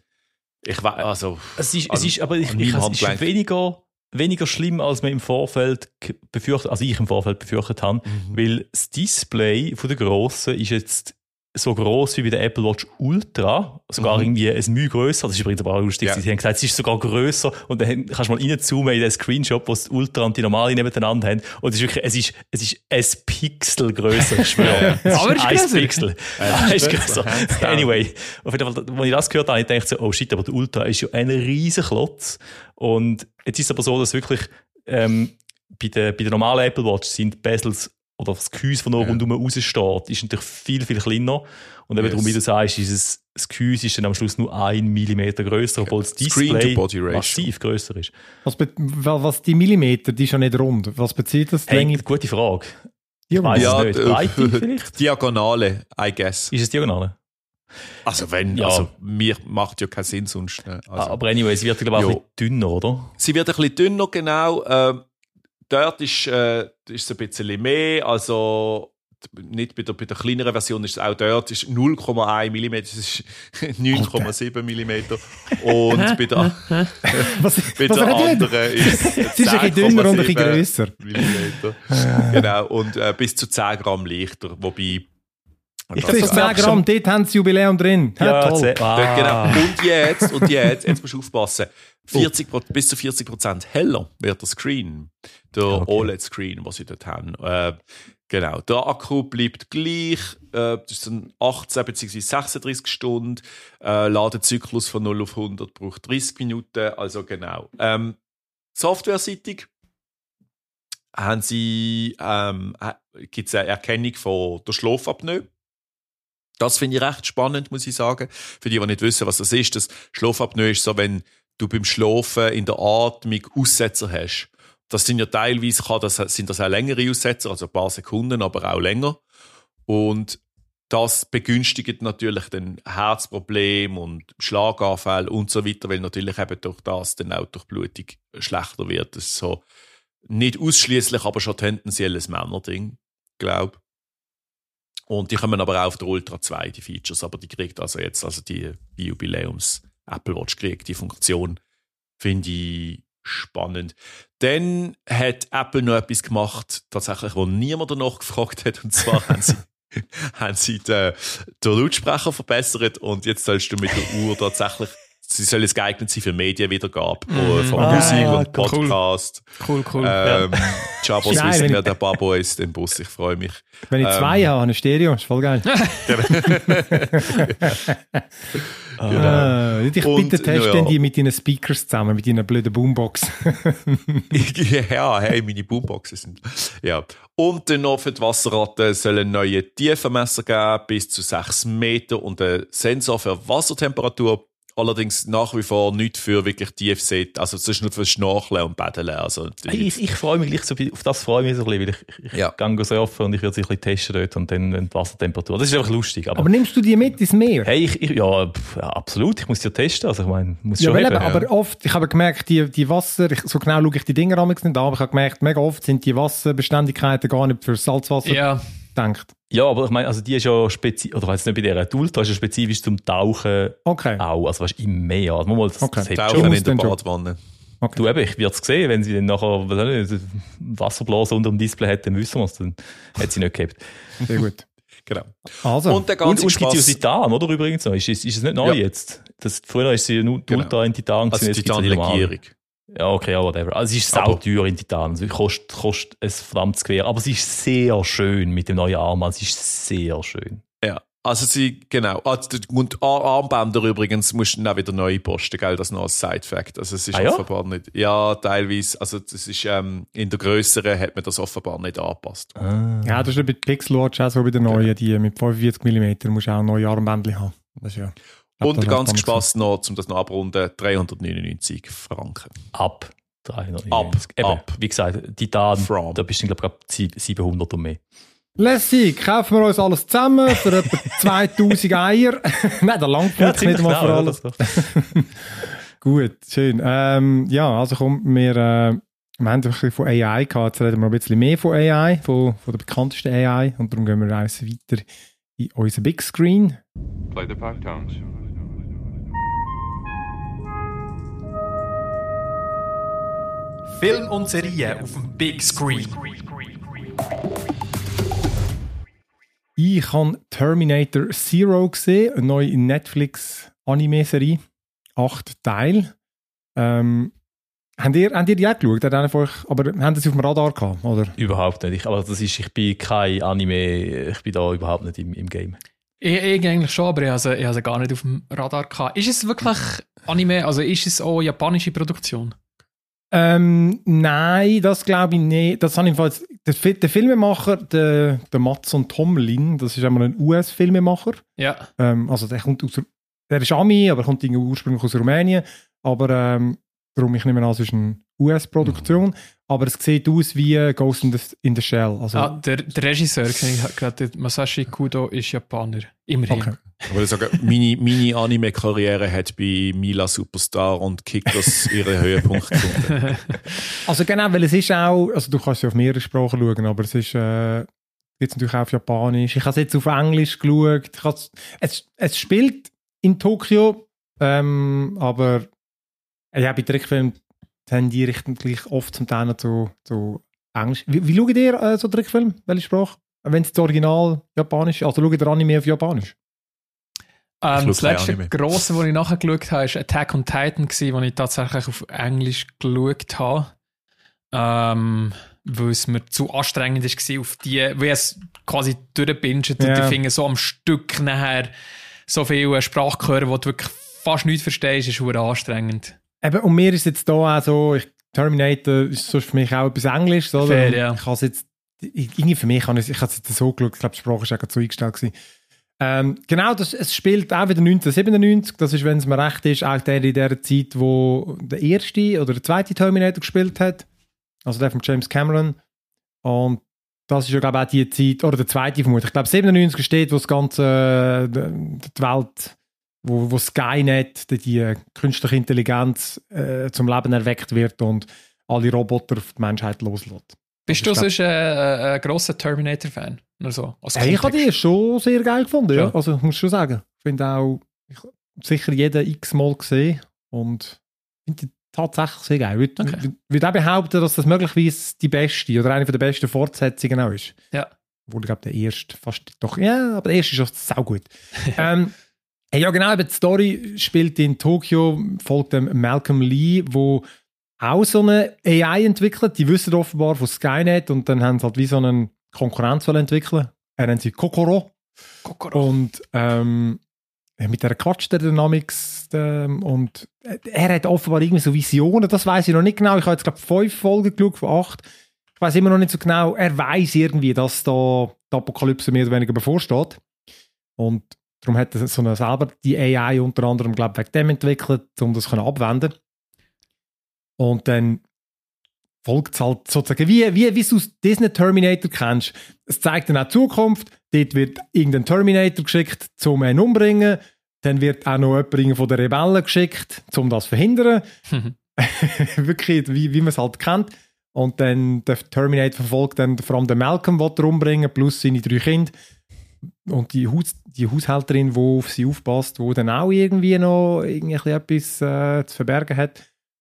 ich weiß, also es ist, an, es ist aber ich, ich, es ist weniger, weniger schlimm, als man im Vorfeld befürchtet, also ich im Vorfeld befürchtet habe, mhm. weil das Display von der Grossen ist jetzt so gross wie bei der Apple Watch Ultra, sogar mhm. irgendwie ein Mühe grösser. Das ist übrigens aber auch lustig. Ja. Sie haben gesagt, es ist sogar grösser, und dann kannst du mal reinzoomen in den Screenshot, wo die Ultra und die normale nebeneinander haben, und es ist wirklich, es ist, es ist ein Pixel grösser, ich schwöre. Ja. Aber es ist ein Pixel. Ja, ist grösser. Anyway, auf jeden Fall, als ich das gehört habe, ich dachte so, oh shit, aber der Ultra ist ja ein riesen Klotz. Und jetzt ist es aber so, dass wirklich, ähm, bei der, bei der normalen Apple Watch sind die Bezels oder das Gehäuse, das noch Ja. rundum raussteht, ist natürlich viel, viel kleiner. Und eben Yes. darum, wie du sagst, ist es, das Gehäuse ist dann am Schluss nur ein Millimeter grösser, obwohl das Display Screen-to-Body-Ratio. massiv grösser ist. Was, be- wa- was die Millimeter, die ist ja nicht rund. Was bezieht das? Die Hey, Länge? gute Frage. Ja, Ich weiss Ja, es nicht. äh, Breite vielleicht? Diagonale, I guess. Ist es diagonal? Also wenn, Ja. also mir macht ja keinen Sinn sonst. Ne? Also, Aber anyway, es wird, glaube ich, auch Ja. ein bisschen dünner, oder? sie wird ein bisschen dünner, genau. Ähm, dort ist, äh, ist es ein bisschen mehr, also nicht bei der, bei der kleineren Version ist es auch dort ist null Komma eins Millimeter, das ist neun Komma sieben Millimeter. Und bei der, Was, bei was der redet ihr? anderen ist es Sie ist ein bisschen dünner und ein bisschen zehn Komma sieben grösser. Millimeter. Genau, und äh, bis zu zehn Gramm leichter, wobei... Ich Das ist Das zehn merkst du Gramm, schon. dort haben sie Jubiläum drin. Ja, toll. zäh- ah. Genau. Und jetzt, und jetzt, jetzt musst du aufpassen. vierzig, bis zu vierzig Prozent heller wird der Screen. Der Okay. O L E D-Screen, den sie dort haben. Äh, genau. Der Akku bleibt gleich. Äh, das sind achtzehn bzw. sechsunddreißig Stunden. Äh, Ladezyklus von null auf hundert braucht dreißig Minuten. Also genau. Ähm, softwareseitig haben sie, ähm, gibt es eine Erkennung von der Schlafapnoe. Das finde ich recht spannend, muss ich sagen. Für die, die nicht wissen, was das ist. Das Schlafapnoe ist so, wenn du beim Schlafen in der Atmung Aussetzer hast. Das sind ja teilweise, kann das, sind das auch längere Aussetzer, also ein paar Sekunden, aber auch länger. Und das begünstigt natürlich dann Herzprobleme und Schlaganfälle und so weiter, weil natürlich eben durch das dann auch die Durchblutung schlechter wird. Das ist so nicht ausschließlich, aber schon tendenziell ein Männerding, glaube ich. Und die kommen aber auch auf der Ultra zwei, die Features, aber die kriegt also jetzt, also die, die Jubiläums Apple Watch kriegt die Funktion, finde ich spannend. Dann hat Apple noch etwas gemacht, tatsächlich, wo niemand danach gefragt hat, und zwar haben sie, haben sie den, den Lautsprecher verbessert und jetzt sollst du mit der Uhr tatsächlich, sie soll es geeignet sein für Medienwiedergabe, Mhm. von Ah, Musik ja, und Podcast. Cool, cool. Ähm, Jabos Nein, wissen, wenn wer ich- der Babo ist, den Bus, ich freue mich. Wenn ich Ähm, zwei habe, habe ich Stereo, ist voll geil. Ah, ich Und, bitte testen ja. die mit deinen Speakers zusammen, mit deinen blöden Boombox. Ja, hey, meine Boomboxen sind. Ja. Und dann noch für die Wasserratten sollen neue Tiefenmesser geben, bis zu sechs Meter und ein Sensor für Wassertemperatur. Allerdings nach wie vor nicht für wirklich Tiefsee, also es ist nur für Schnorcheln und Paddeln. Also, Hey, ich, ich freue mich gleich so, auf das freue ich mich so ein bisschen, weil ich, ich Ja. gehe surfen und ich werde sie ein bisschen testen dort und dann die Wassertemperatur. Das ist einfach lustig. Aber, Aber nimmst du die mit ins Meer? hey, ich, ich, ja, pff, ja, absolut, ich muss sie ja testen. Also ich meine, muss Ja, schon weil eben. eben, aber oft, ich habe gemerkt, die, die Wasser, ich, so genau schaue ich die Dinger amigs nicht an, aber ich habe gemerkt, mega oft sind die Wasserbeständigkeiten gar nicht für Salzwasser Ja, gedacht. Ja, aber ich meine, also die ist ja spezifisch, oder weiss nicht bei der, die Ultra ist ja spezifisch zum Tauchen Okay. auch, also weißt du, im Meer. Also mal, das, Okay. das hat Tauchen schon. muss in der dann schon. Badwanne. okay. Du eben, ich werde es sehen, wenn sie dann nachher weiß nicht, Wasserblasen unter dem Display hat, dann wissen wir es, dann hat sie nicht gehabt. Sehr gut. Genau. Also, Und der Und, ganze und gibt sie Spaß. ja Titan, oder übrigens noch? Ist, ist, ist es nicht neu Ja. jetzt? Das, früher ist sie nur die Genau. Ultra in Titan Also gewesen, jetzt gibt's ja die normale. Titan-Legierung. Ja, okay, ja, whatever. Also, es ist Aber- sauteuer in Titan. Also, es kostet, kostet ein verdammtes Gewehr. Aber es ist sehr schön mit dem neuen Armband. Es ist sehr schön. Ja, also sie, genau. Also, die- und Ar- Armbänder übrigens musst du dann auch wieder neu posten, gell? Das noch als Side-Fact. Also es ist Ah, ja? offenbar nicht, ja, teilweise, also das ist, ähm, in der grösseren hat man das offenbar nicht angepasst. ja, das ist ja bei Pixel Watch auch so bei der neuen, die mit fünfundvierzig Millimeter musst du auch neue Armbändchen haben. Das ist ja, ich glaub, Und das der hat ganze damals Spaß noch, um das noch abrunden, dreihundertneunundneunzig Franken. Ab dreihundert. Ab, Eben, ab. Wie gesagt, Titan, From. da bist du, glaube ich, siebenhundert und mehr. Lässig, kaufen wir uns alles zusammen für etwa zweitausend Eier. Nein, der langt ja, nicht ziemlich mal genau, für ja, alles. das- Gut, schön. Ähm, ja, also komm, wir, äh, wir haben ein bisschen von A I gehabt, jetzt reden wir ein bisschen mehr von A I, von, von der bekanntesten A I, und darum gehen wir eins weiter in unseren Big Screen. Play the pipe tones. Film und Serien auf dem Big Screen. Ich habe Terminator Zero gesehen, eine neue Netflix-Anime-Serie, acht Teile. Ähm, habt, ihr, habt ihr die auch geschaut? Hat einer von euch, aber haben sie auf dem Radar gehabt, oder? Überhaupt nicht. Ich, aber das ist, ich bin kein Anime, ich bin da überhaupt nicht im, im Game. Ich, ich eigentlich schon, aber ich habe, sie, ich habe sie gar nicht auf dem Radar gehabt. Ist es wirklich Anime, also ist es auch japanische Produktion? Ähm, nein, das glaube ich nicht. Das habe ich jedenfalls der, Fi- der Filmemacher, der, der Matson Tomlin, das ist einmal ein U S-Filmemacher. Ja. Ähm, also der kommt aus, der ist Ami, aber kommt irgendwie ursprünglich aus Rumänien. Aber ähm, darum, ich nehme an, es ist eine U S-Produktion. Mhm. Aber es sieht aus wie Ghost in the, in the Shell. Also, ah, der, der Regisseur, gerade Masashi Kudo, ist Japaner. Immerhin. Okay. Aber ich sage, meine, meine Anime-Karriere hat bei Mila Superstar und Kickers ihren Höhepunkt gefunden. Also genau, weil es ist auch, also du kannst ja auf mehrere Sprachen schauen, aber es ist äh, jetzt natürlich auch auf Japanisch. Ich habe es jetzt auf Englisch geschaut. Ich has, es, es spielt in Tokio, ähm, aber ja, bei Trickfilmen haben die richten gleich oft zum Teil noch zu, zu Englisch. Wie, wie schaut ihr äh, so Trickfilme? Welche Sprache? Wenn es das Original Japanisch ist, also schaut ihr Anime auf Japanisch? Ähm, das letzte grosse, das ich nachher geschaut habe, war Attack on Titan, wo ich tatsächlich auf Englisch geschaut habe. Ähm, weil es mir zu anstrengend war, auf die, weil es quasi durchbinged yeah. und ich finde so am Stück nachher so viele Sprachchöre, die du wirklich fast nichts verstehst, ist sehr anstrengend. Eben, und mir ist jetzt da auch so, ich, Terminator ist so für mich auch etwas Englisch, oder? Fair, ja. Ich habe es jetzt, irgendwie für mich, ich, ich habe es jetzt so geschaut, ich glaube, die Sprache war auch so eingestellt gewesen. Ähm, genau, das, es spielt auch wieder neunzehnhundertsiebenundneunzig, das ist, wenn es mir recht ist, auch der in der Zeit, wo der erste oder der zweite Terminator gespielt hat, also der von James Cameron, und das ist ja, glaube ich, auch die Zeit, oder der zweite vermutlich, ich glaube, siebenundneunzig steht, wo das ganze, die, die Welt, wo, wo Skynet, die, die künstliche Intelligenz äh, zum Leben erweckt wird und alle Roboter auf die Menschheit loslässt. Bist du sonst ein, ein, ein grosser Terminator-Fan? So, hey, ich habe die schon sehr geil gefunden, ja. Ja. Also ich muss schon sagen, ich finde auch, ich habe sicher jeden x-mal gesehen und finde die tatsächlich sehr geil. Ich würde Okay. würd auch behaupten, dass das möglicherweise die beste oder eine der besten Fortsetzungen auch ist. Ja. Obwohl, ich glaube, der erste fast doch, ja, aber der erste ist auch saugut. ähm, hey, ja genau, aber die Story spielt in Tokio, folgt dem Malcolm Lee, wo auch so eine A I entwickelt. Die wissen offenbar von Skynet und dann haben sie halt wie so einen Konkurrenz entwickeln. Er nennt sie Kokoro. Kokoro. Und ähm, mit der quatscht der Dynamics ähm, und er hat offenbar irgendwie so Visionen, das weiß ich noch nicht genau. Ich habe jetzt glaube fünf Folgen geschaut von acht. Ich weiß immer noch nicht so genau. Er weiß irgendwie, dass da die Apokalypse mehr oder weniger bevorsteht. Und darum hat er so eine selber die A I unter anderem glaube ich wegen dem entwickelt, um das abwenden. Und dann folgt es halt sozusagen, wie, wie, wie du aus Disney Terminator kennst. Es zeigt dann auch die Zukunft. Dort wird irgendein Terminator geschickt, um ihn umzubringen. Dann wird auch noch jemand von den Rebellen geschickt, um das zu verhindern. Wirklich, wie, wie man es halt kennt. Und dann der Terminator verfolgt dann vor allem den Malcolm, den er umbringen, plus seine drei Kinder. Und die, Haus, die Haushälterin, die auf sie aufpasst, die dann auch irgendwie noch irgendwie etwas äh, zu verbergen hat.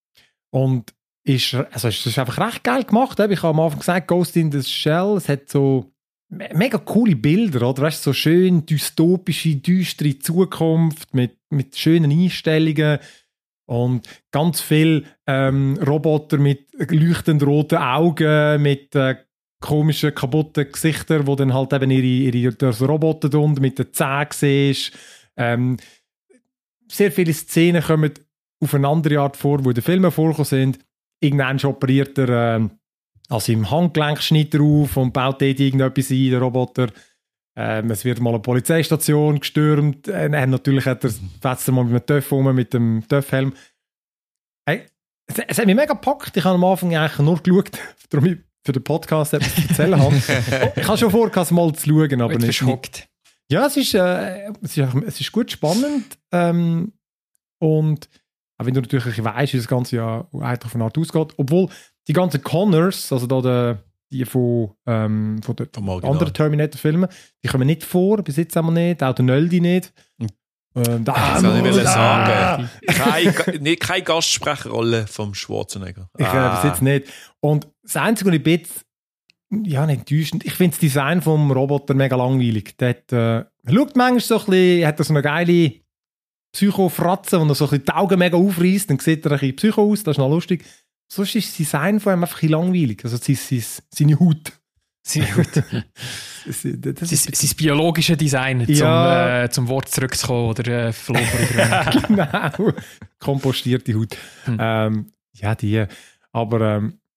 Und ist, also es ist einfach recht geil gemacht. Ich habe am Anfang gesagt, Ghost in the Shell, es hat so me- mega coole Bilder, oder? Weißt, so schön dystopische, düstere Zukunft mit, mit schönen Einstellungen und ganz viel ähm, Roboter mit leuchtend roten Augen, mit äh, komischen, kaputten Gesichtern, wo dann halt eben ihre, ihre das Roboter tun, mit den Zähnen siehst. Ähm, sehr viele Szenen kommen auf eine andere Art vor, wo in den Filmen vorgekommen sind. Irgendwann operiert er äh, also im Handgelenk schneidet er auf und baut dort irgendetwas ein, der Roboter. Ähm, es wird mal eine Polizeistation gestürmt. Äh, natürlich hat er, fetzt er mal mit einem Töff rum, mit dem Töffhelm. Hey, es, es hat mich mega gepackt. Ich habe am Anfang eigentlich nur geschaut, darum ich für den Podcast etwas zu erzählen habe. Ich habe schon vor, es mal zu schauen, aber nicht. Verschockt. Ja, es ist, äh, es ist, es ist gut spannend. Ähm, und auch wenn du natürlich weißt, wie das Ganze ja eigentlich von Art ausgeht. Obwohl die ganzen Connors, also da der, die von, ähm, von den anderen Terminator-Filmen, die kommen nicht vor, bis jetzt einmal nicht, auch der Nöldi nicht. Mhm. Ähm, da, das soll ich will ah, sagen. Keine, nee, keine Gastsprecherrolle vom Schwarzenegger. Ich äh, bis jetzt nicht. Und das Einzige, was ich ein bisschen, ja, nicht enttäuschend, ich finde das Design vom Roboter mega langweilig. Der hat, äh, schaut manchmal so ein bisschen, hat er so eine geile Psycho-Fratze, wo er so ein bisschen die Augen mega aufreißt, dann sieht er ein bisschen Psycho aus, das ist noch lustig. Sonst ist das Design von ihm einfach ein bisschen langweilig. Also seine, seine Haut. Seine Haut. das, das sein, sein biologisches Design, ja. zum, äh, zum Wort zurückzukommen oder äh, Flobber. Genau. Kompostierte Haut. Hm. Ähm, ja, die. Aber ähm,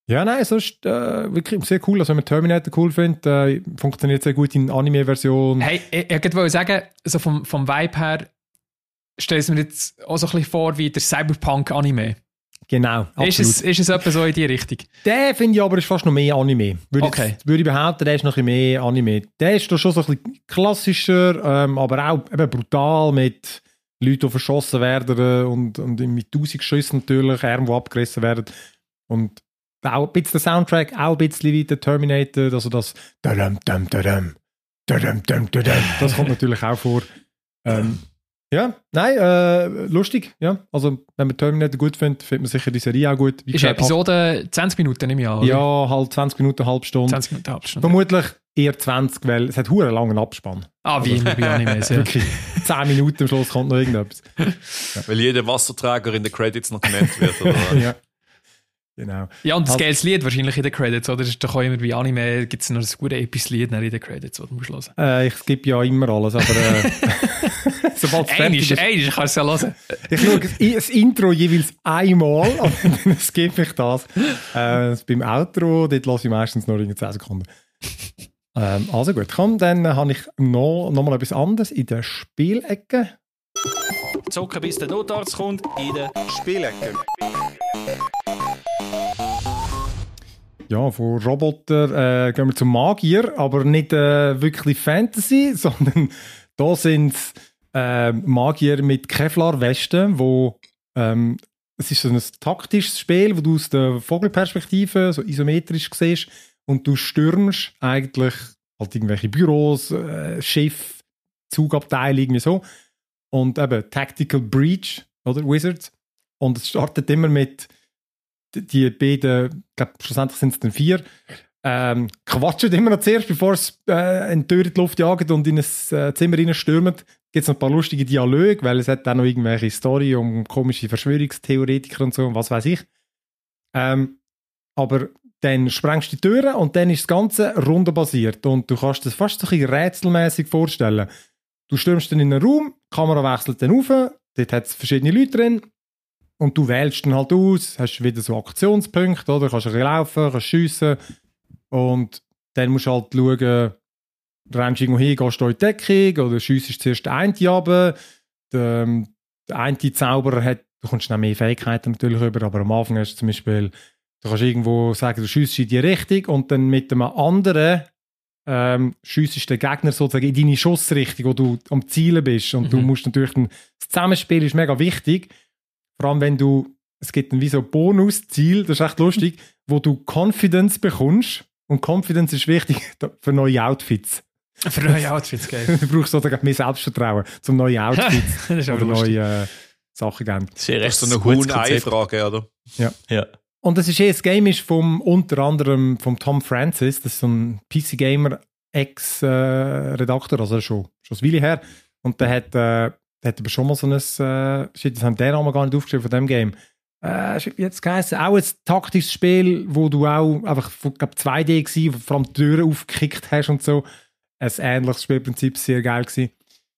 Ja, nein, sonst äh, wirklich sehr cool. Also wenn man Terminator cool findet, äh, funktioniert sehr gut in Anime-Version. Hey, ich, ich wollte sagen, so vom, vom Vibe her stelle ich mir jetzt auch so ein bisschen vor wie der Cyberpunk-Anime. Genau, absolut. Ist es, ist es etwa so in die Richtung? Der finde ich aber ist fast noch mehr Anime. Würde, Okay. jetzt, würde ich behaupten, der ist noch ein bisschen mehr Anime. Der ist doch schon so ein bisschen klassischer, ähm, aber auch eben brutal mit Leuten, die verschossen werden und, und mit tausend Schüssen natürlich, Arme, die abgerissen werden. Und auch ein bisschen der Soundtrack, auch ein bisschen wie der Terminator, also das dadam, dam, dadam, dadam, dam, dadam, das kommt natürlich auch vor. Ähm, ja, nein, äh, lustig, ja. Also, wenn man Terminator gut findet, findet man sicher die Serie auch gut. Wie Ist gesagt, Episode zwanzig Minuten, nehme ich an, oder? ja, halt zwanzig Minuten, eine halbe Stunde. zwanzig Minuten, halbe Stunde. Vermutlich eher zwanzig, weil es hat einen langen Abspann. Ah, wie immer bei Animes, ja. Wirklich. zehn Minuten am Schluss kommt noch irgendetwas. Weil jeder Wasserträger in den Credits noch genannt wird. Oder? Ja, genau. Ja, und das Also- geiles Lied wahrscheinlich in den Credits, oder? Das ist doch auch immer bei Anime, gibt es noch ein gutes episches Lied in den Credits, das du musst hören. Äh, ich skippe ja immer alles, aber äh, sobald es fertig Einisch, ist. einisch kannst du es ja hören. Ich schaue das, das Intro jeweils einmal, aber dann skippe ich das. Äh, beim Outro, dort lasse ich meistens noch in zehn Sekunden. Ähm, also gut, komm, dann habe ich noch, noch mal etwas anderes in der Spielecke. Zocken bis der Notarzt kommt in der Spielecke. Ja, von Roboter äh, gehen wir zum Magier, aber nicht äh, wirklich Fantasy, sondern da sind es äh, Magier mit Kevlar-Westen, wo ähm, es ist so ein taktisches Spiel, wo du aus der Vogelperspektive so isometrisch siehst und du stürmst eigentlich halt irgendwelche Büros, äh, Schiff, Zugabteile, irgendwie so. Und eben Tactical Breach, oder Wizards. Und es startet immer mit die beiden, ich glaube, schlussendlich sind es dann vier, ähm, quatschen immer noch zuerst, bevor es äh, in die Tür in die Luft jagt und in ein äh, Zimmer reinstürmt. Gibt es noch ein paar lustige Dialoge, weil es hat auch noch irgendwelche Story um komische Verschwörungstheoretiker und so, und was weiß ich. Ähm, aber dann sprengst du die Türen und dann ist das Ganze rundenbasiert und du kannst das fast so ein bisschen rätselmäßig vorstellen. Du stürmst dann in einen Raum, die Kamera wechselt dann rauf, dort hat es verschiedene Leute drin und du wählst dann halt aus, hast wieder so Aktionspunkte, oder? Kannst ein bisschen laufen, kannst schiessen und dann musst du halt schauen, rennst irgendwo hin, gehst du in die Deckung oder schiessest zuerst den einen runter. Der, der eine Zauberer hat, du kommst dann mehr Fähigkeiten natürlich über, aber am Anfang hast du zum Beispiel, du kannst irgendwo sagen, du schiessest in die Richtung und dann mit einem anderen ähm, schiessest den Gegner sozusagen in deine Schussrichtung, wo du am Zielen bist. Und Mhm. du musst natürlich dann, das Zusammenspiel ist mega wichtig, vor allem wenn du, es gibt dann wie so ein Bonusziel, das ist echt lustig, wo du Confidence bekommst und Confidence ist wichtig für neue Outfits. Für neue Outfits, geil. Du brauchst sozusagen mehr Selbstvertrauen, zum neue Outfits Das ist aber oder lustig. neue äh, Sachen geben. Das ist ja Das recht ist so eine gutes Konzept. Huhn-Ei-Frage, oder? Ja. Und das ist eh, das Game ist vom, unter anderem vom Tom Francis, das ist so ein P C-Gamer Ex-Redakteur, also schon, schon ein Weile her. Und der hat, äh, der hat aber schon mal so ein, äh, shit, das haben der Namen gar nicht aufgeschrieben von dem Game. Äh, wie jetzt geheißen? Auch ein taktisches Spiel, wo du auch einfach, ich glaube, zwei D war, wo du vor allem die Türen aufgekickt hast und so. Ein ähnliches Spielprinzip, sehr geil gewesen.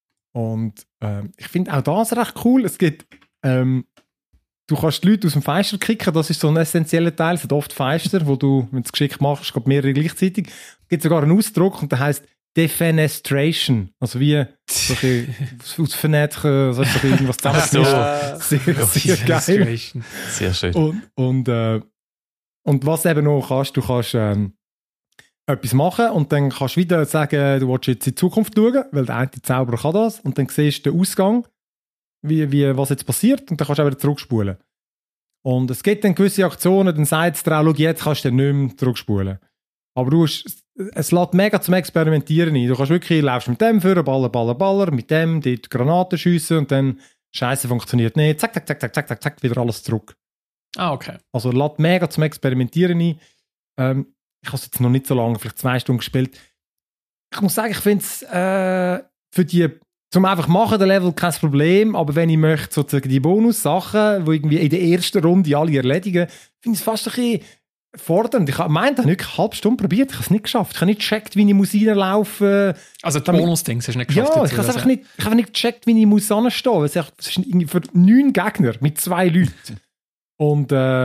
Und ähm, ich finde auch das recht cool. Es gibt, ähm, du kannst die Leute aus dem Fenster kicken, das ist so ein essentieller Teil. Es hat oft Fenster, wo du, wenn du es geschickt machst, gerade mehrere gleichzeitig. Es gibt sogar einen Ausdruck und der heisst Defenestration. Also wie so ein bisschen ausvernetschen, also so irgendwas zusammenschmeißen. Sehr, sehr geil. Situation. Sehr schön. Und, und, äh, und was eben noch kannst, du kannst ähm, etwas machen und dann kannst du wieder sagen, du willst jetzt in die Zukunft schauen, weil der eine Zauberer kann das und dann siehst du den Ausgang, wie, wie, was jetzt passiert und dann kannst du auch wieder zurückspulen. Und es gibt dann gewisse Aktionen, dann sagt es dir auch, schau, jetzt kannst du dann nicht mehr zurückspulen. Aber du hast, es lässt mega zum Experimentieren ein. Du kannst wirklich, laufst mit dem führen, baller, baller, baller, mit dem, die Granaten schiessen und dann, Scheiße, funktioniert nicht, zack, zack, zack, zack, zack, zack, zack, wieder alles zurück. Ah, okay. Also lässt mega zum Experimentieren ein. Ähm, ich habe es jetzt noch nicht so lange, vielleicht zwei Stunden gespielt. Ich muss sagen, ich finde es äh, für die, zum einfach machen, der Level, kein Problem, aber wenn ich möchte, sozusagen die Bonus-Sachen, die irgendwie in der ersten Runde alle erledigen, finde ich es fast ein bisschen fordernd. Ich meinte, ich habe eine halbe Stunde probiert, ich habe es nicht geschafft. Ich habe nicht gecheckt, wie ich muss reinlaufen. Also die Damit- Bonus-Dings hast du nicht geschafft. Ja, dazu, ich habe also. einfach nicht, ich habe nicht gecheckt, wie ich muss anstehen muss. Es ist irgendwie für neun Gegner mit zwei Leuten. Und äh,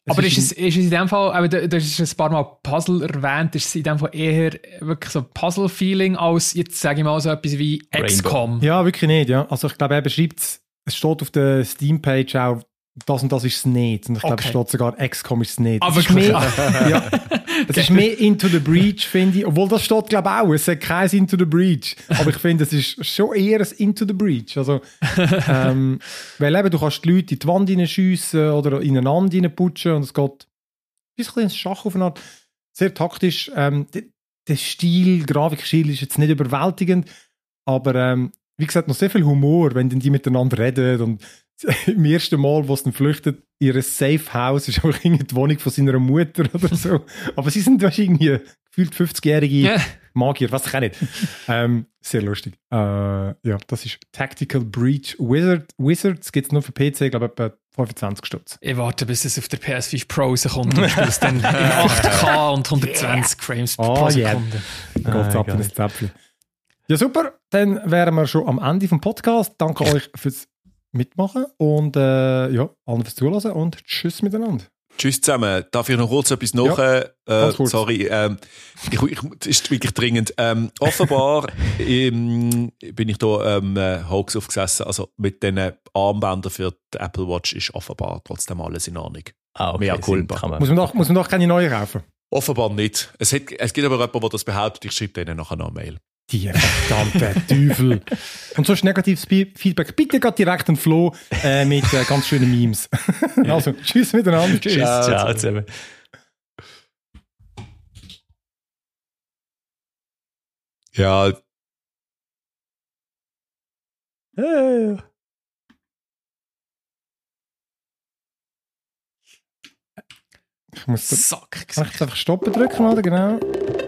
Aber ist es, ein- ist es in dem Fall, aber du, du hast ein paar Mal Puzzle erwähnt, ist es in dem Fall eher wirklich so Puzzle-Feeling als jetzt, sage ich mal, so etwas wie Rainbow. X COM? Ja, wirklich nicht, ja. Also ich glaube, er beschreibt es, es steht auf der Steam-Page auch, das und das ist es nicht. Und ich glaube, Okay. es steht sogar, X COM ist es nicht. Ah, Es ist wirklich? mehr, ja, es ist mehr Into the Breach, finde ich. Obwohl, das steht, glaube ich, auch. Es sagt kein Into the Breach. Aber ich finde, es ist schon eher ein Into the Breach. Also, ähm, weil eben, du kannst die Leute in die Wand hineinschiessen oder ineinander hineinputschen und es geht ein bisschen ins Schach auf eine Art. Sehr taktisch. Ähm, der, der Stil, Grafikstil ist jetzt nicht überwältigend, aber ähm, wie gesagt, noch sehr viel Humor, wenn dann die miteinander reden und im ersten Mal, wo sie dann flüchtet, ihr Safe House ist einfach irgendwie die Wohnung von seiner Mutter oder so. Aber sie sind wahrscheinlich irgendwie gefühlt fünfzigjährige Ja. Magier, was ich auch nicht. Ähm, sehr lustig. Äh, ja, das ist Tactical Breach Wizard. Wizards gibt es nur für P C, glaube ich, etwa fünfundzwanzig Stutz. Ich warte, bis es auf der P S fünf Pro rauskommt und spiele es dann in acht K und hundertzwanzig Frames Oh, pro yeah. Sekunde. Geht's Ah, ab in geil. das Zäpfchen. Ja, super. Dann wären wir schon am Ende vom Podcast. Danke euch fürs Mitmachen und äh, ja, allen fürs Zuhören und tschüss miteinander. Tschüss zusammen. Darf ich noch kurz etwas nach? Ja, äh, ganz kurz. Sorry, ähm, ich, ich, das ist wirklich dringend. Ähm, offenbar ähm, bin ich da ähm, äh, Hoax aufgesessen. Also mit den Armbändern für die Apple Watch ist offenbar trotzdem alles in Ordnung. Ah, okay. Mea Sinn, culpa. kann man- Muss man doch, muss man doch keine neue kaufen. Offenbar nicht. Es, hat, es gibt aber jemanden, der das behauptet. Ich schreibe denen nachher noch eine Mail. Die verdammte Teufel. Und sonst negatives Fe- Feedback. Bitte geht direkt an Flo äh, mit äh, ganz schönen Memes. Also, tschüss miteinander. Tschüss, ciao zusammen. Ja, Hey. Ich muss da, Sack. kann ich jetzt einfach stoppen drücken, oder? Genau.